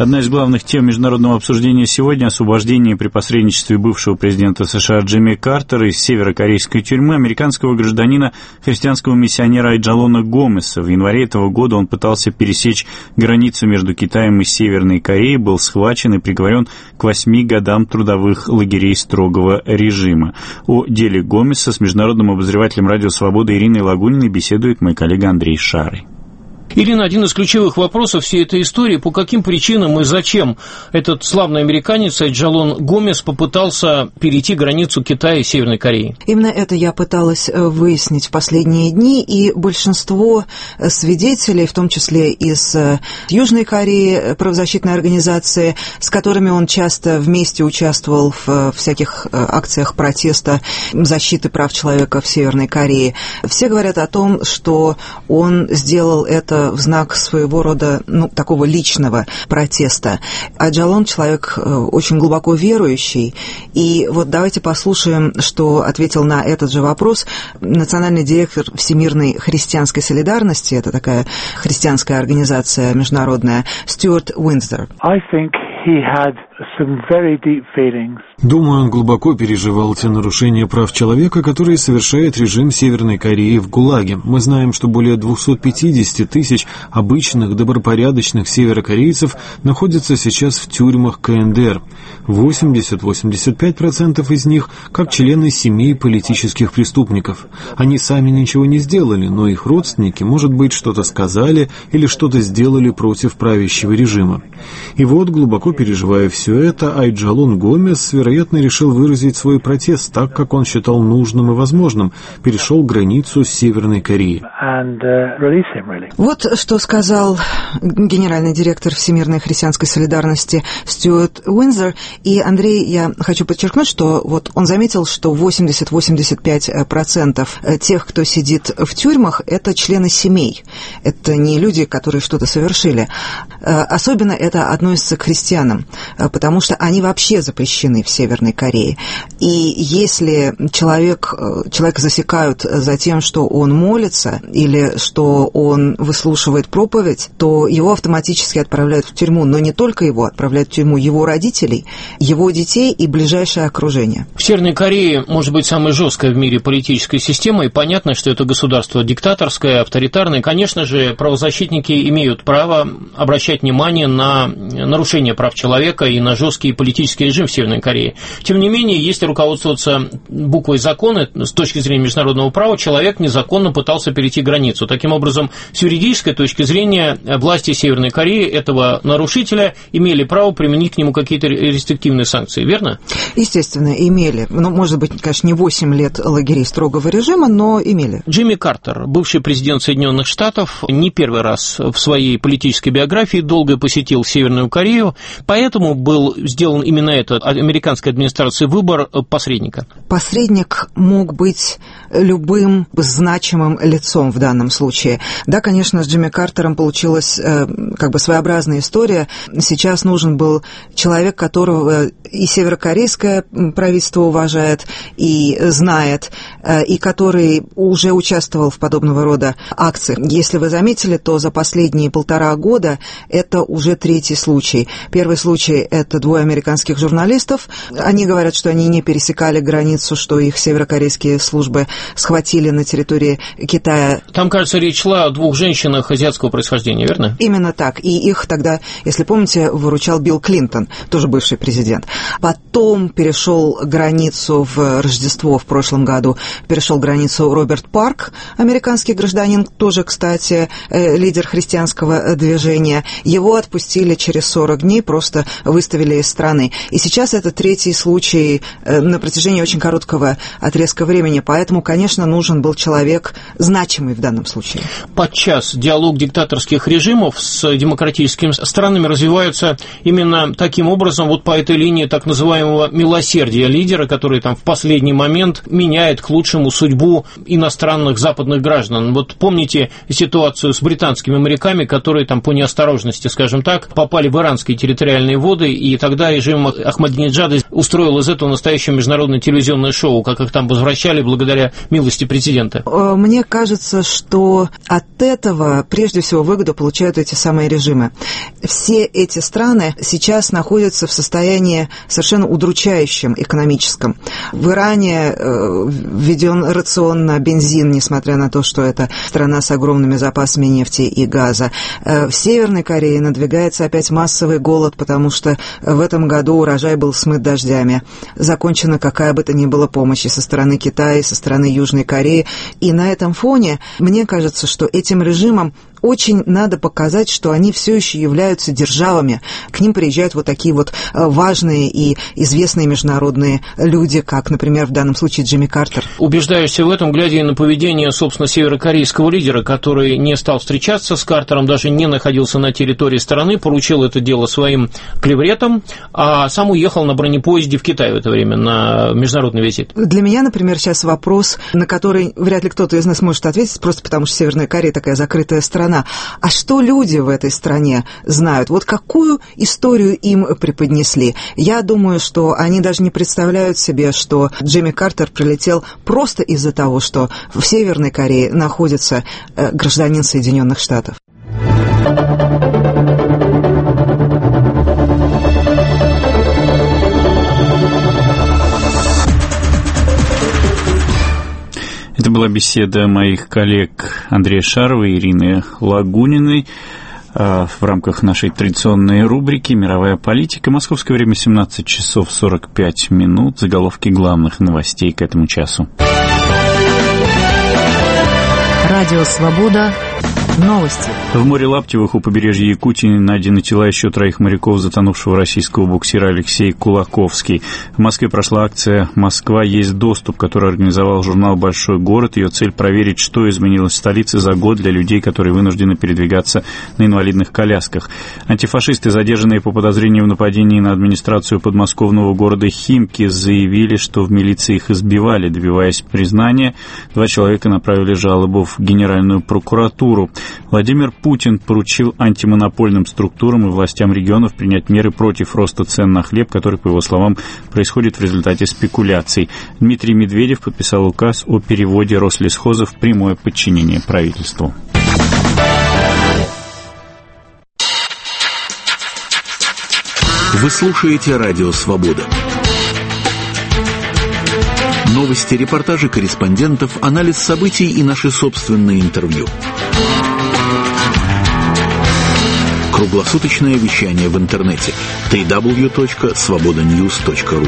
Одна из главных тем международного обсуждения сегодня – освобождение при посредничестве бывшего президента США Джимми Картера из северокорейской тюрьмы американского гражданина, христианского миссионера Айджалона Гомеса. В январе этого года он пытался пересечь границу между Китаем и Северной Кореей, был схвачен и приговорен к 8 годам трудовых лагерей строгого режима. О деле Гомеса с международным обозревателем «Радио Свобода» Ириной Лагуниной беседует мой коллега Андрей Шарый. Ирина, один из ключевых вопросов всей этой истории, по каким причинам и зачем этот славный американец Айджалон Гомес попытался перейти границу Китая и Северной Кореи? Именно это я пыталась выяснить в последние дни, и большинство свидетелей, в том числе из Южной Кореи, правозащитной организации, с которыми он часто вместе участвовал в всяких акциях протеста, защиты прав человека в Северной Корее, все говорят о том, что он сделал это в знак своего рода, такого личного протеста. Айджалон человек очень глубоко верующий, и вот давайте послушаем, что ответил на этот же вопрос национальный директор Всемирной христианской солидарности, это такая христианская организация международная, Стюарт Уинзер. Думаю, он глубоко переживал те нарушения прав человека, которые совершает режим Северной Кореи в ГУЛАГе. Мы знаем, что более 250 тысяч обычных, добропорядочных северокорейцев находятся сейчас в тюрьмах КНДР. 80-85% из них как члены семей политических преступников. Они сами ничего не сделали, но их родственники, может быть, что-то сказали или что-то сделали против правящего режима. И вот, глубоко переживая все это, Айджалон Гомес, вероятно, решил выразить свой протест так, как он считал нужным и возможным, перешел границу с Северной Кореей. Вот что сказал генеральный директор Всемирной христианской солидарности Стюарт Уинзер. И, Андрей, я хочу подчеркнуть, что вот он заметил, что 80-85% тех, кто сидит в тюрьмах, это члены семей. Это не люди, которые что-то совершили. Особенно это относится к христианам, потому что они вообще запрещены в Северной Корее. И если человека засекают за тем, что он молится или что он выслушивает проповедь, то его автоматически отправляют в тюрьму. Но не только его, отправляют в тюрьму его родителей, его детей и ближайшее окружение. В Северной Корее может быть самая жесткая в мире политическая система, и понятно, что это государство диктаторское, авторитарное. Конечно же, правозащитники имеют право обращать внимание на нарушение прав человека и на жесткий политический режим в Северной Корее. Тем не менее, если руководствоваться буквой закона, с точки зрения международного права, человек незаконно пытался перейти границу. Таким образом, с юридической точки зрения, власти Северной Кореи этого нарушителя имели право применить к нему какие-то рестриктивные санкции, верно? Естественно, имели. Может быть, конечно, не 8 лет лагерей строгого режима, но имели. Джимми Картер, бывший президент Соединенных Штатов, не первый раз в своей политической биографии долго посетил Северную Корею, поэтому был сделан именно этот американской администрацией выбор посредника. Посредник мог быть любым значимым лицом в данном случае. Да, конечно, с Джимми Картером получилась своеобразная история. Сейчас нужен был человек, которого и северокорейское правительство уважает, и знает, и который уже участвовал в подобного рода акциях. Если вы заметили, то за последние 1,5 года это уже 3-й случай. Первый случай – это 2 американских журналистов. Они говорят, что они не пересекали границу, что их северокорейские службы схватили на территории Китая. Там, кажется, речь шла о 2 женщинах азиатского происхождения, верно? Именно так. И их тогда, если помните, выручал Билл Клинтон, тоже бывший президент. Потом перешел границу в Рождество в прошлом году, перешел границу Роберт Парк, американский гражданин, тоже, кстати, лидер христианского движения. Его отпустили через 40 дней, просто выставили из страны. И сейчас это 3-й случай на протяжении очень короткого отрезка времени, поэтому, конечно, нужен был человек значимый в данном случае. Подчас диалог диктаторских режимов с демократическими странами развивается именно таким образом, вот по этой линии так называемого милосердия лидера, который там в последний момент меняет к лучшему судьбу иностранных западных граждан. Вот помните ситуацию с британскими моряками, которые там по неосторожности, скажем так, попали в иранские территории территориальные воды, и тогда режим Ахмадинеджада устроил из этого настоящее международное телевизионное шоу, как их там возвращали благодаря милости президента. Мне кажется, что от этого прежде всего выгоду получают эти самые режимы. Все эти страны сейчас находятся в состоянии совершенно удручающем экономическом. В Иране введен рацион на бензин, несмотря на то, что это страна с огромными запасами нефти и газа. В Северной Корее надвигается опять массовый голод, потому что в этом году урожай был смыт дождями. Закончена какая бы то ни была помощь и со стороны Китая, и со стороны Южной Кореи. И на этом фоне мне кажется, что этим режимам очень надо показать, что они все еще являются державами. К ним приезжают вот такие вот важные и известные международные люди, как, например, в данном случае Джимми Картер. Убеждаешься в этом, глядя на поведение, собственно, северокорейского лидера, который не стал встречаться с Картером, даже не находился на территории страны, поручил это дело своим клевретам, а сам уехал на бронепоезде в Китай в это время на международный визит. Для меня, например, сейчас вопрос, на который вряд ли кто-то из нас может ответить, просто потому что Северная Корея такая закрытая страна. А что люди в этой стране знают? Вот какую историю им преподнесли? Я думаю, что они даже не представляют себе, что Джимми Картер прилетел просто из-за того, что в Северной Корее находится гражданин Соединенных Штатов. Это была беседа моих коллег Андрея Шарова и Ирины Лагуниной в рамках нашей традиционной рубрики «Мировая политика». Московское время 17 часов 45 минут. Заголовки главных новостей к этому часу. Радио «Свобода». Новости. В море Лаптевых у побережья Якутии найдены тела еще 3 моряков затонувшего российского буксира Алексей Кулаковский. В Москве прошла акция «Москва есть доступ», которую организовал журнал «Большой город». Ее цель — проверить, что изменилось в столице за год для людей, которые вынуждены передвигаться на инвалидных колясках. Антифашисты, задержанные по подозрению в нападении на администрацию подмосковного города Химки, заявили, что в милиции их избивали. Добиваясь признания, 2 человека направили жалобу в Генеральную прокуратуру. Владимир Путин поручил антимонопольным структурам и властям регионов принять меры против роста цен на хлеб, который, по его словам, происходит в результате спекуляций. Дмитрий Медведев подписал указ о переводе Рослесхоза в прямое подчинение правительству. Вы слушаете «Радио Свобода». Новости, репортажи корреспондентов, анализ событий и наши собственные интервью. Круглосуточное вещание в интернете www.svobodanews.ru.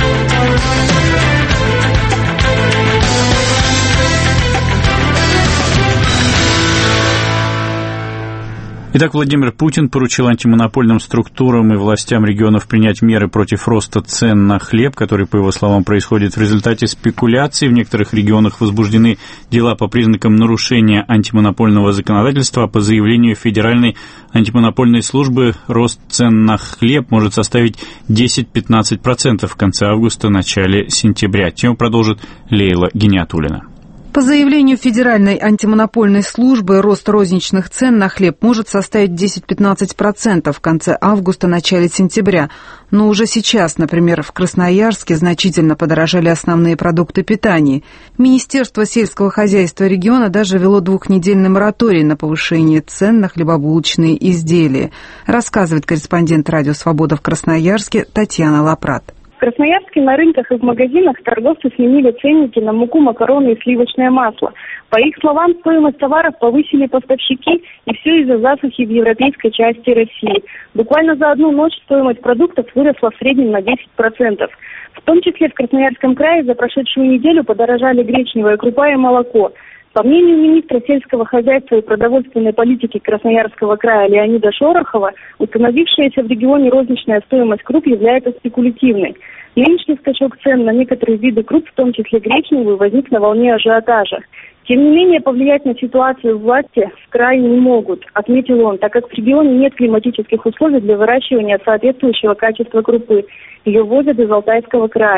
Итак, Владимир Путин поручил антимонопольным структурам и властям регионов принять меры против роста цен на хлеб, который, по его словам, происходит в результате спекуляций. В некоторых регионах возбуждены дела по признакам нарушения антимонопольного законодательства. По заявлению Федеральной антимонопольной службы, рост цен на хлеб может составить 10-15% в конце августа, начале сентября. Тему продолжит Лейла Гиниатуллина. По заявлению Федеральной антимонопольной службы, рост розничных цен на хлеб может составить 10-15% в конце августа, начале сентября. Но уже сейчас, например, в Красноярске значительно подорожали основные продукты питания. Министерство сельского хозяйства региона даже ввело 2-недельный мораторий на повышение цен на хлебобулочные изделия, рассказывает корреспондент «Радио Свобода» в Красноярске Татьяна Лапрат. В Красноярске на рынках и в магазинах торговцы сменили ценники на муку, макароны и сливочное масло. По их словам, стоимость товаров повысили поставщики, и все из-за засухи в европейской части России. Буквально за одну ночь стоимость продуктов выросла в среднем на 10%. В том числе в Красноярском крае за прошедшую неделю подорожали гречневая крупа и молоко. По мнению министра сельского хозяйства и продовольственной политики Красноярского края Леонида Шорохова, установившаяся в регионе розничная стоимость круп является спекулятивной. Нынешний скачок цен на некоторые виды круп, в том числе гречневую, возник на волне ажиотажа. Тем не менее, повлиять на ситуацию власти в крае не могут, отметил он, так как в регионе нет климатических условий для выращивания соответствующего качества крупы. Ее возят из Алтайского края.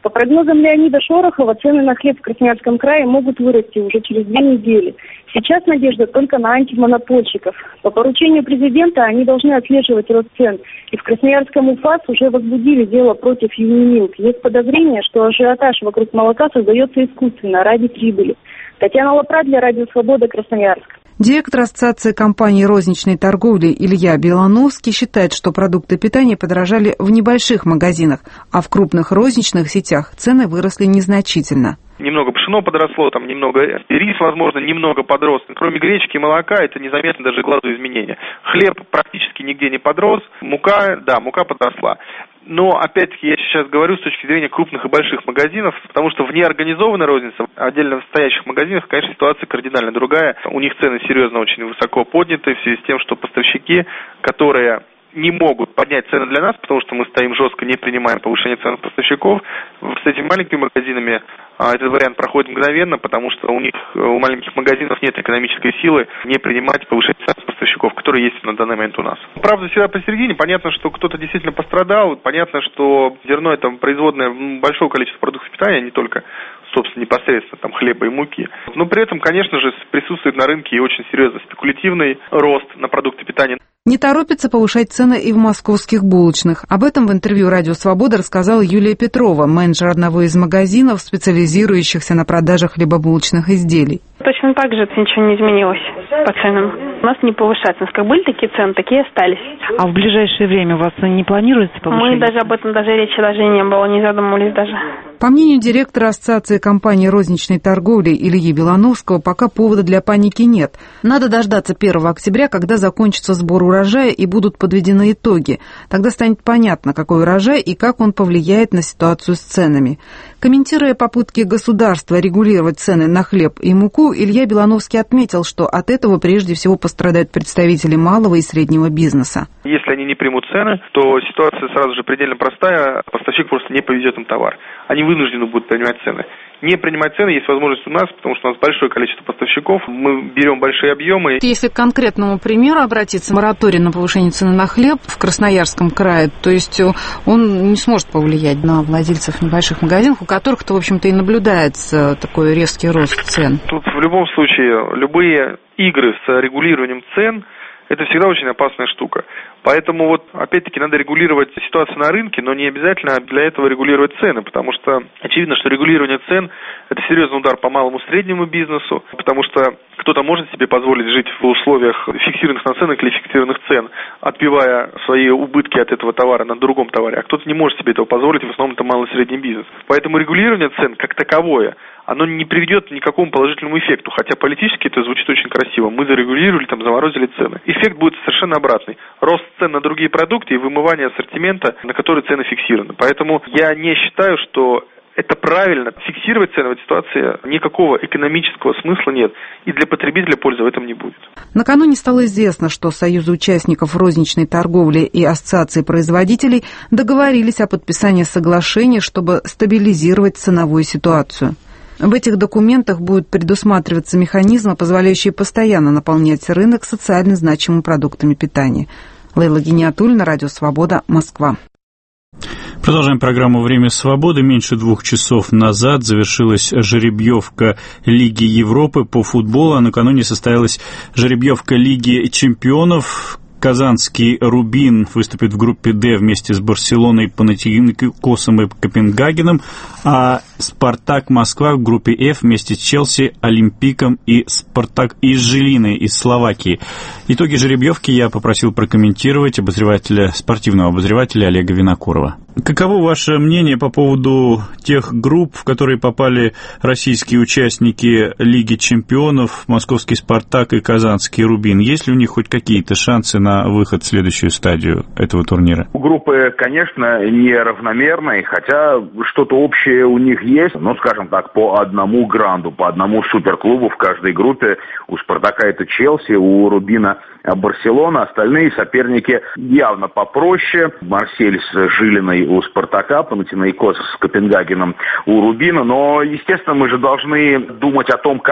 По прогнозам Леонида Шорохова, цены на хлеб в Красноярском крае могут вырасти уже через 2 недели. Сейчас надежда только на антимонопольщиков. По поручению президента они должны отслеживать рост цен. И в Красноярском УФАС уже возбудили дело против Юнимилк. Есть подозрение, что ажиотаж вокруг молока создается искусственно, ради прибыли. Татьяна Лапра для Радио Свобода, Красноярск. Директор Ассоциации компаний розничной торговли Илья Белановский считает, что продукты питания подорожали в небольших магазинах, а в крупных розничных сетях цены выросли незначительно. Немного пшено подросло, там немного рис, возможно, немного подрос. Кроме гречки и молока, это незаметно даже глазу изменения. Хлеб практически нигде не подрос, мука подросла. Но, опять-таки, я сейчас говорю с точки зрения крупных и больших магазинов, потому что в неорганизованной рознице, отдельно стоящих магазинах, конечно, ситуация кардинально другая. У них цены серьезно очень высоко подняты в связи с тем, что поставщики, которые не могут поднять цены для нас, потому что мы стоим жестко, не принимаем повышение цен поставщиков. С этими маленькими магазинами этот вариант проходит мгновенно, потому что у маленьких магазинов нет экономической силы не принимать повышение цен поставщиков, которые есть на данный момент у нас. Правда, всегда посередине. Понятно, что кто-то действительно пострадал. Понятно, что зерно – это производное большого количества продуктов питания, не только, собственно, непосредственно там хлеба и муки. Но при этом, конечно же, присутствует на рынке и очень серьезный спекулятивный рост на продукты питания. Не торопится повышать цены и в московских булочных. Об этом в интервью «Радио Свобода» рассказала Юлия Петрова, менеджер одного из магазинов, специализирующихся на продаже хлебобулочных изделий. Точно так же ничего не изменилось по ценам. У нас не повышается. У нас как были такие цены, такие остались. А в ближайшее время у вас не планируется повышение? Мы даже об этом речи не было, не задумывались даже. По мнению директора Ассоциации компаний розничной торговли Ильи Белановского, пока повода для паники нет. Надо дождаться 1 октября, когда закончится сбор урожая и будут подведены итоги. Тогда станет понятно, какой урожай и как он повлияет на ситуацию с ценами. Комментируя попытки государства регулировать цены на хлеб и муку, Илья Белановский отметил, что от этого прежде всего пострадают представители малого и среднего бизнеса. Если они не примут цены, то ситуация сразу же предельно простая, поставщик просто не повезет им товар. Они вынуждены будут принимать цены. Не принимать цены есть возможность у нас, потому что у нас большое количество поставщиков, мы берем большие объемы. Если к конкретному примеру обратиться, мораторий на повышение цены на хлеб в Красноярском крае, то есть он не сможет повлиять на владельцев небольших магазинов, у которых-то, в общем-то, и наблюдается такой резкий рост цен. Тут в любом случае любые игры с регулированием цен – это всегда очень опасная штука. Поэтому опять-таки надо регулировать ситуацию на рынке, но не обязательно для этого регулировать цены, потому что очевидно, что регулирование цен – это серьезный удар по малому и среднему бизнесу, потому что кто-то может себе позволить жить в условиях фиксированных наценок или фиксированных цен, отбивая свои убытки от этого товара на другом товаре, а кто-то не может себе этого позволить, в основном это малый и средний бизнес. Поэтому регулирование цен как таковое, оно не приведет ни к какому положительному эффекту, хотя политически это звучит очень красиво. Мы зарегулировали, заморозили цены. Эффект будет совершенно обратный. Рост цен на другие продукты и вымывание ассортимента, на который цены фиксированы. Поэтому я не считаю, что это правильно. Фиксировать цены в этой ситуации никакого экономического смысла нет. И для потребителя пользы в этом не будет. Накануне стало известно, что Союзы участников розничной торговли и Ассоциации производителей договорились о подписании соглашения, чтобы стабилизировать ценовую ситуацию. В этих документах будут предусматриваться механизмы, позволяющие постоянно наполнять рынок социально значимыми продуктами питания. Лейла Гиниатуллина, Радио Свобода, Москва. Продолжаем программу «Время свободы». Меньше 2 часов назад завершилась жеребьевка Лиги Европы по футболу, а накануне состоялась жеребьевка Лиги чемпионов. Казанский «Рубин» выступит в группе «Д» вместе с Барселоной, Панатинаикосом и Копенгагеном, а «Спартак Москва» в группе «Ф» вместе с Челси, Олимпиком и «Спартак» из Жилины, из Словакии. Итоги жеребьевки я попросил прокомментировать спортивного обозревателя Олега Винокурова. Каково ваше мнение по поводу тех групп, в которые попали российские участники Лиги чемпионов, московский «Спартак» и казанский «Рубин»? Есть ли у них хоть какие-то шансы на выход в следующую стадию этого турнира? Группы, конечно, неравномерные, хотя что-то общее у них есть. Скажем так, по одному гранду, по одному суперклубу в каждой группе. У «Спартака» это Челси, у «Рубина» Барселона. Остальные соперники явно попроще. Марсель с Жилиной у «Спартака», Панатинаикос с Копенгагеном у «Рубина». Но, естественно, мы же должны думать о том, как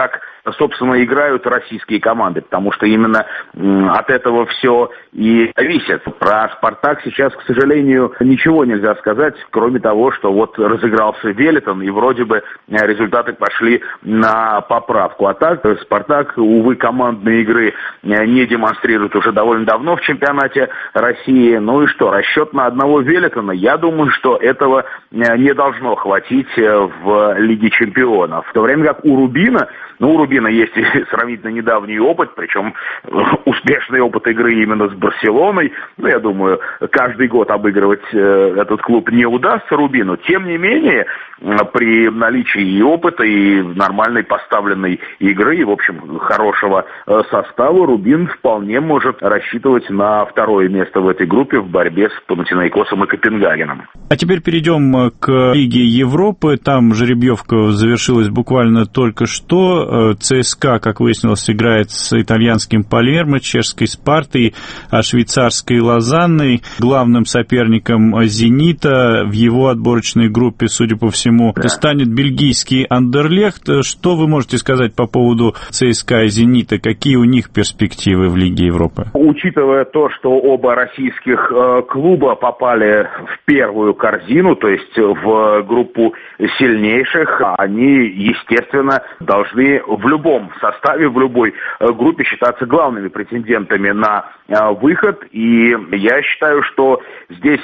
собственно, играют российские команды, потому что именно от этого все и зависит. Про «Спартак» сейчас, к сожалению, ничего нельзя сказать, кроме того, что вот разыгрался Веллитон, и вроде бы результаты пошли на поправку. А так, «Спартак», увы, командные игры не демонстрирует уже довольно давно в чемпионате России. Ну и что, расчет на одного Веллитона, я думаю, что этого не должно хватить в Лиге чемпионов. В то время как у «Рубина», у «Рубина» есть сравнительно недавний опыт, причем успешный опыт игры именно с «Барселоной». Я думаю, каждый год обыгрывать этот клуб не удастся «Рубину». Тем не менее, при наличии и опыта, и нормальной поставленной игры, и, в общем, хорошего состава, «Рубин» вполне может рассчитывать на второе место в этой группе в борьбе с «Панатинаикосом» и «Копенгагеном». А теперь перейдем к Лиге Европы. Там жеребьевка завершилась буквально только что. ЦСКА, как выяснилось, играет с итальянским Палермо, чешской Спартой, швейцарской Лозанной. Главным соперником «Зенита» в его отборочной группе, судя по всему, станет бельгийский Андерлехт. Что вы можете сказать по поводу ЦСКА и «Зенита»? Какие у них перспективы в Лиге Европы? Учитывая то, что оба российских клуба попали в первую корзину, то есть в группу сильнейших, они, естественно, должны в любом составе, в любой группе считаться главными претендентами на выход. И я считаю, что здесь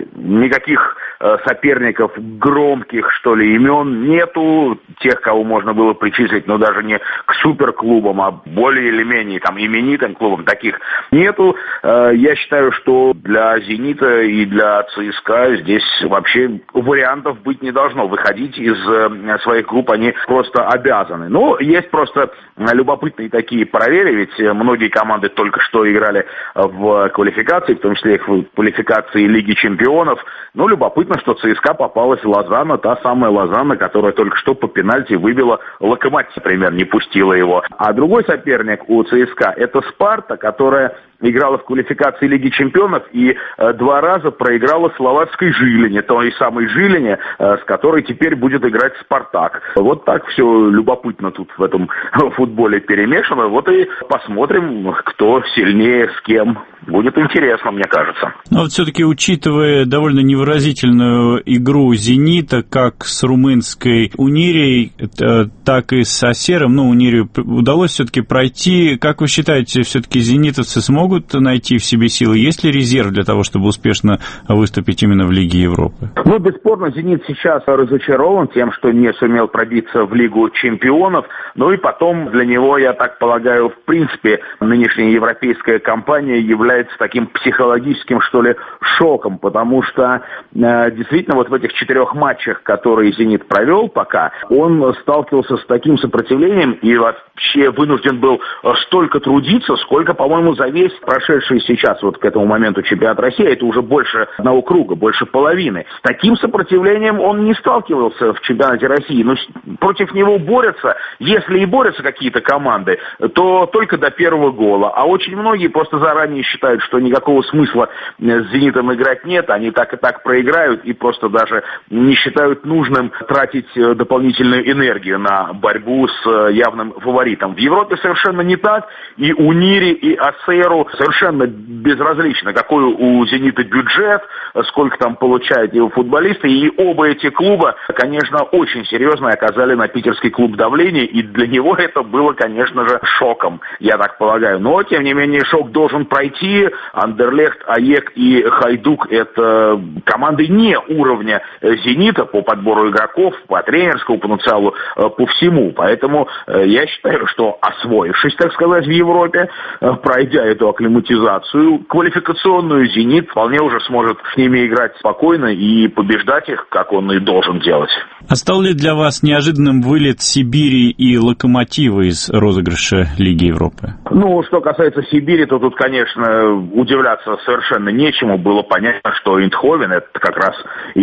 никаких соперников громких, что ли, имен нету. Тех, кого можно было причислить, но даже не к суперклубам, а более или менее там именитым клубам, таких нету. Я считаю, что для «Зенита» и для ЦСКА здесь вообще вариантов быть не должно. Выходить из своих групп они просто обязаны. Но есть просто любопытные такие параллели, ведь многие команды только что играли в квалификации, в том числе и в квалификации Лиги чемпионов. Но любопытно, что ЦСКА попалась Лозанна, та самая Лозанна, которая только что по пенальти выбила Локомотив, например, не пустила его. А другой соперник у ЦСКА — это Спарта, которая играла в квалификации Лиги чемпионов и 2 раза проиграла словацкой Жилине, той самой Жилине, с которой теперь будет играть Спартак. Вот так все любопытно тут в этом футболе перемешано. Вот и посмотрим, кто сильнее, с кем. Будет интересно, мне кажется. Но вот все-таки, учитывая довольно невыразительную игру «Зенита», как с румынской «Унирией», так и с «Асером», «Унирию» удалось все-таки пройти. Как вы считаете, все-таки зенитовцы смогут найти в себе силы? Есть ли резерв для того, чтобы успешно выступить именно в Лиге Европы? Бесспорно, «Зенит» сейчас разочарован тем, что не сумел пробиться в Лигу чемпионов. Ну и потом для него, я так полагаю, в принципе, нынешняя европейская кампания является таким психологическим, что ли, шоком, потому что действительно вот в этих 4 матчах, которые «Зенит» провел пока, он сталкивался с таким сопротивлением и вообще вынужден был столько трудиться, сколько, по-моему, за весь прошедший сейчас вот к этому моменту чемпионат России, это уже больше одного круга, больше половины. С таким сопротивлением он не сталкивался в чемпионате России, но против него борются, если и борются какие-то команды, то только до первого гола, а очень многие просто заранее считают, что никакого смысла с «Зенитом» играть нет, они так и так проиграют и просто даже не считают нужным тратить дополнительную энергию на борьбу с явным фаворитом. В Европе совершенно не так, и «Унири», и «Асеру» совершенно безразлично, какой у «Зенита» бюджет, сколько там получают его футболисты, и оба эти клуба, конечно, очень серьезно оказали на питерский клуб давление, и для него это было, конечно же, шоком, я так полагаю. Но, тем не менее, шок должен пройти. Андерлехт, АЕК и Хайдук — это команды не уровня «Зенита» по подбору игроков, по тренерскому потенциалу, по всему. Поэтому я считаю, что, освоившись, так сказать, в Европе, пройдя эту акклиматизацию квалификационную, «Зенит» вполне уже сможет с ними играть спокойно и побеждать их, как он и должен делать. А стал ли для вас неожиданным вылет Сибири и Локомотива из розыгрыша Лиги Европы? Что касается Сибири, то тут, конечно, удивляться совершенно нечему. Было понятно, что Эйндховен — это как раз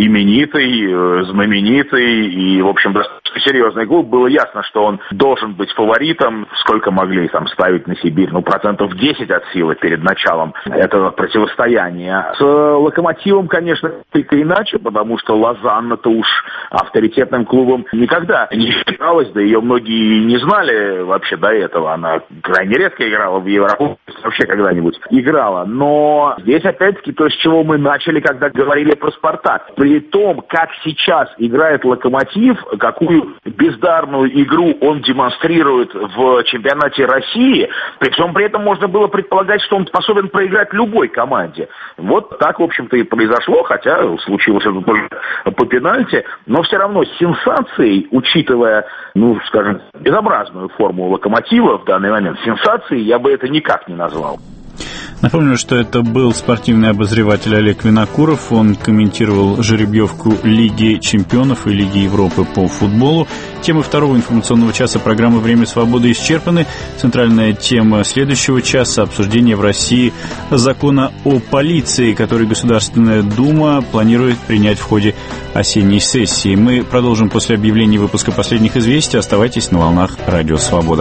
именитый, знаменитый и, в общем, достаточно серьезный клуб. Было ясно, что он должен быть фаворитом. Сколько могли там ставить на Сибирь? 10% от силы. происходило перед началом этого противостояния. С «Локомотивом», конечно, только иначе, потому что Лозанна-то уж авторитетным клубом никогда не считалась, да ее многие не знали вообще до этого. Она крайне редко играла в Европу, вообще когда-нибудь играла. Но здесь, опять-таки, то, с чего мы начали, когда говорили про «Спартак». При том, как сейчас играет «Локомотив», какую бездарную игру он демонстрирует в чемпионате России, причем при этом можно было предполагать, что он способен проиграть любой команде. Вот так, в общем-то, и произошло, хотя случилось это тоже по пенальти, но все равно сенсацией, учитывая, ну, скажем, безобразную форму «Локомотива» в данный момент, сенсацией я бы это никак не назвал. Напомню, что это был спортивный обозреватель Олег Винокуров. Он комментировал жеребьевку Лиги чемпионов и Лиги Европы по футболу. Темы второго информационного часа программы «Время свободы» исчерпаны. Центральная тема следующего часа – обсуждение в России закона о полиции, который Государственная Дума планирует принять в ходе осенней сессии. Мы продолжим после объявления выпуска последних известий. Оставайтесь на волнах Радио Свобода.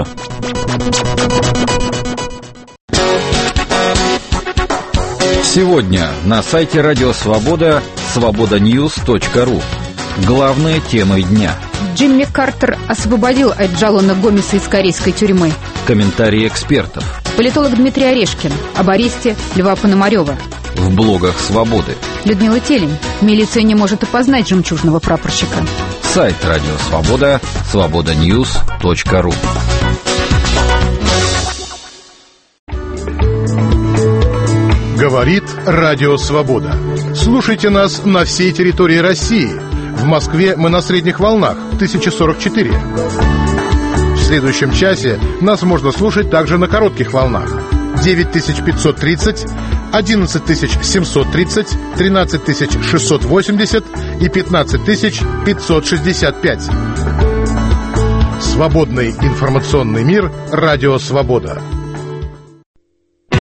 Сегодня на сайте Радио Свобода свободаньюз.ру. Главные темы дня. Джимми Картер освободил Айджалона Гомеса из корейской тюрьмы. Комментарии экспертов. Политолог Дмитрий Орешкин об аресте Льва Пономарева. В блогах Свободы. Людмила Телень. Милиция не может опознать жемчужного прапорщика. Сайт Радио Свобода свободаньюз.ру. Говорит Радио Свобода. Слушайте нас на всей территории России. В Москве мы на средних волнах 1044. В следующем часе нас можно слушать также на коротких волнах 9530, 11730, 13680 и 15565. Свободный информационный мир. Радио Свобода.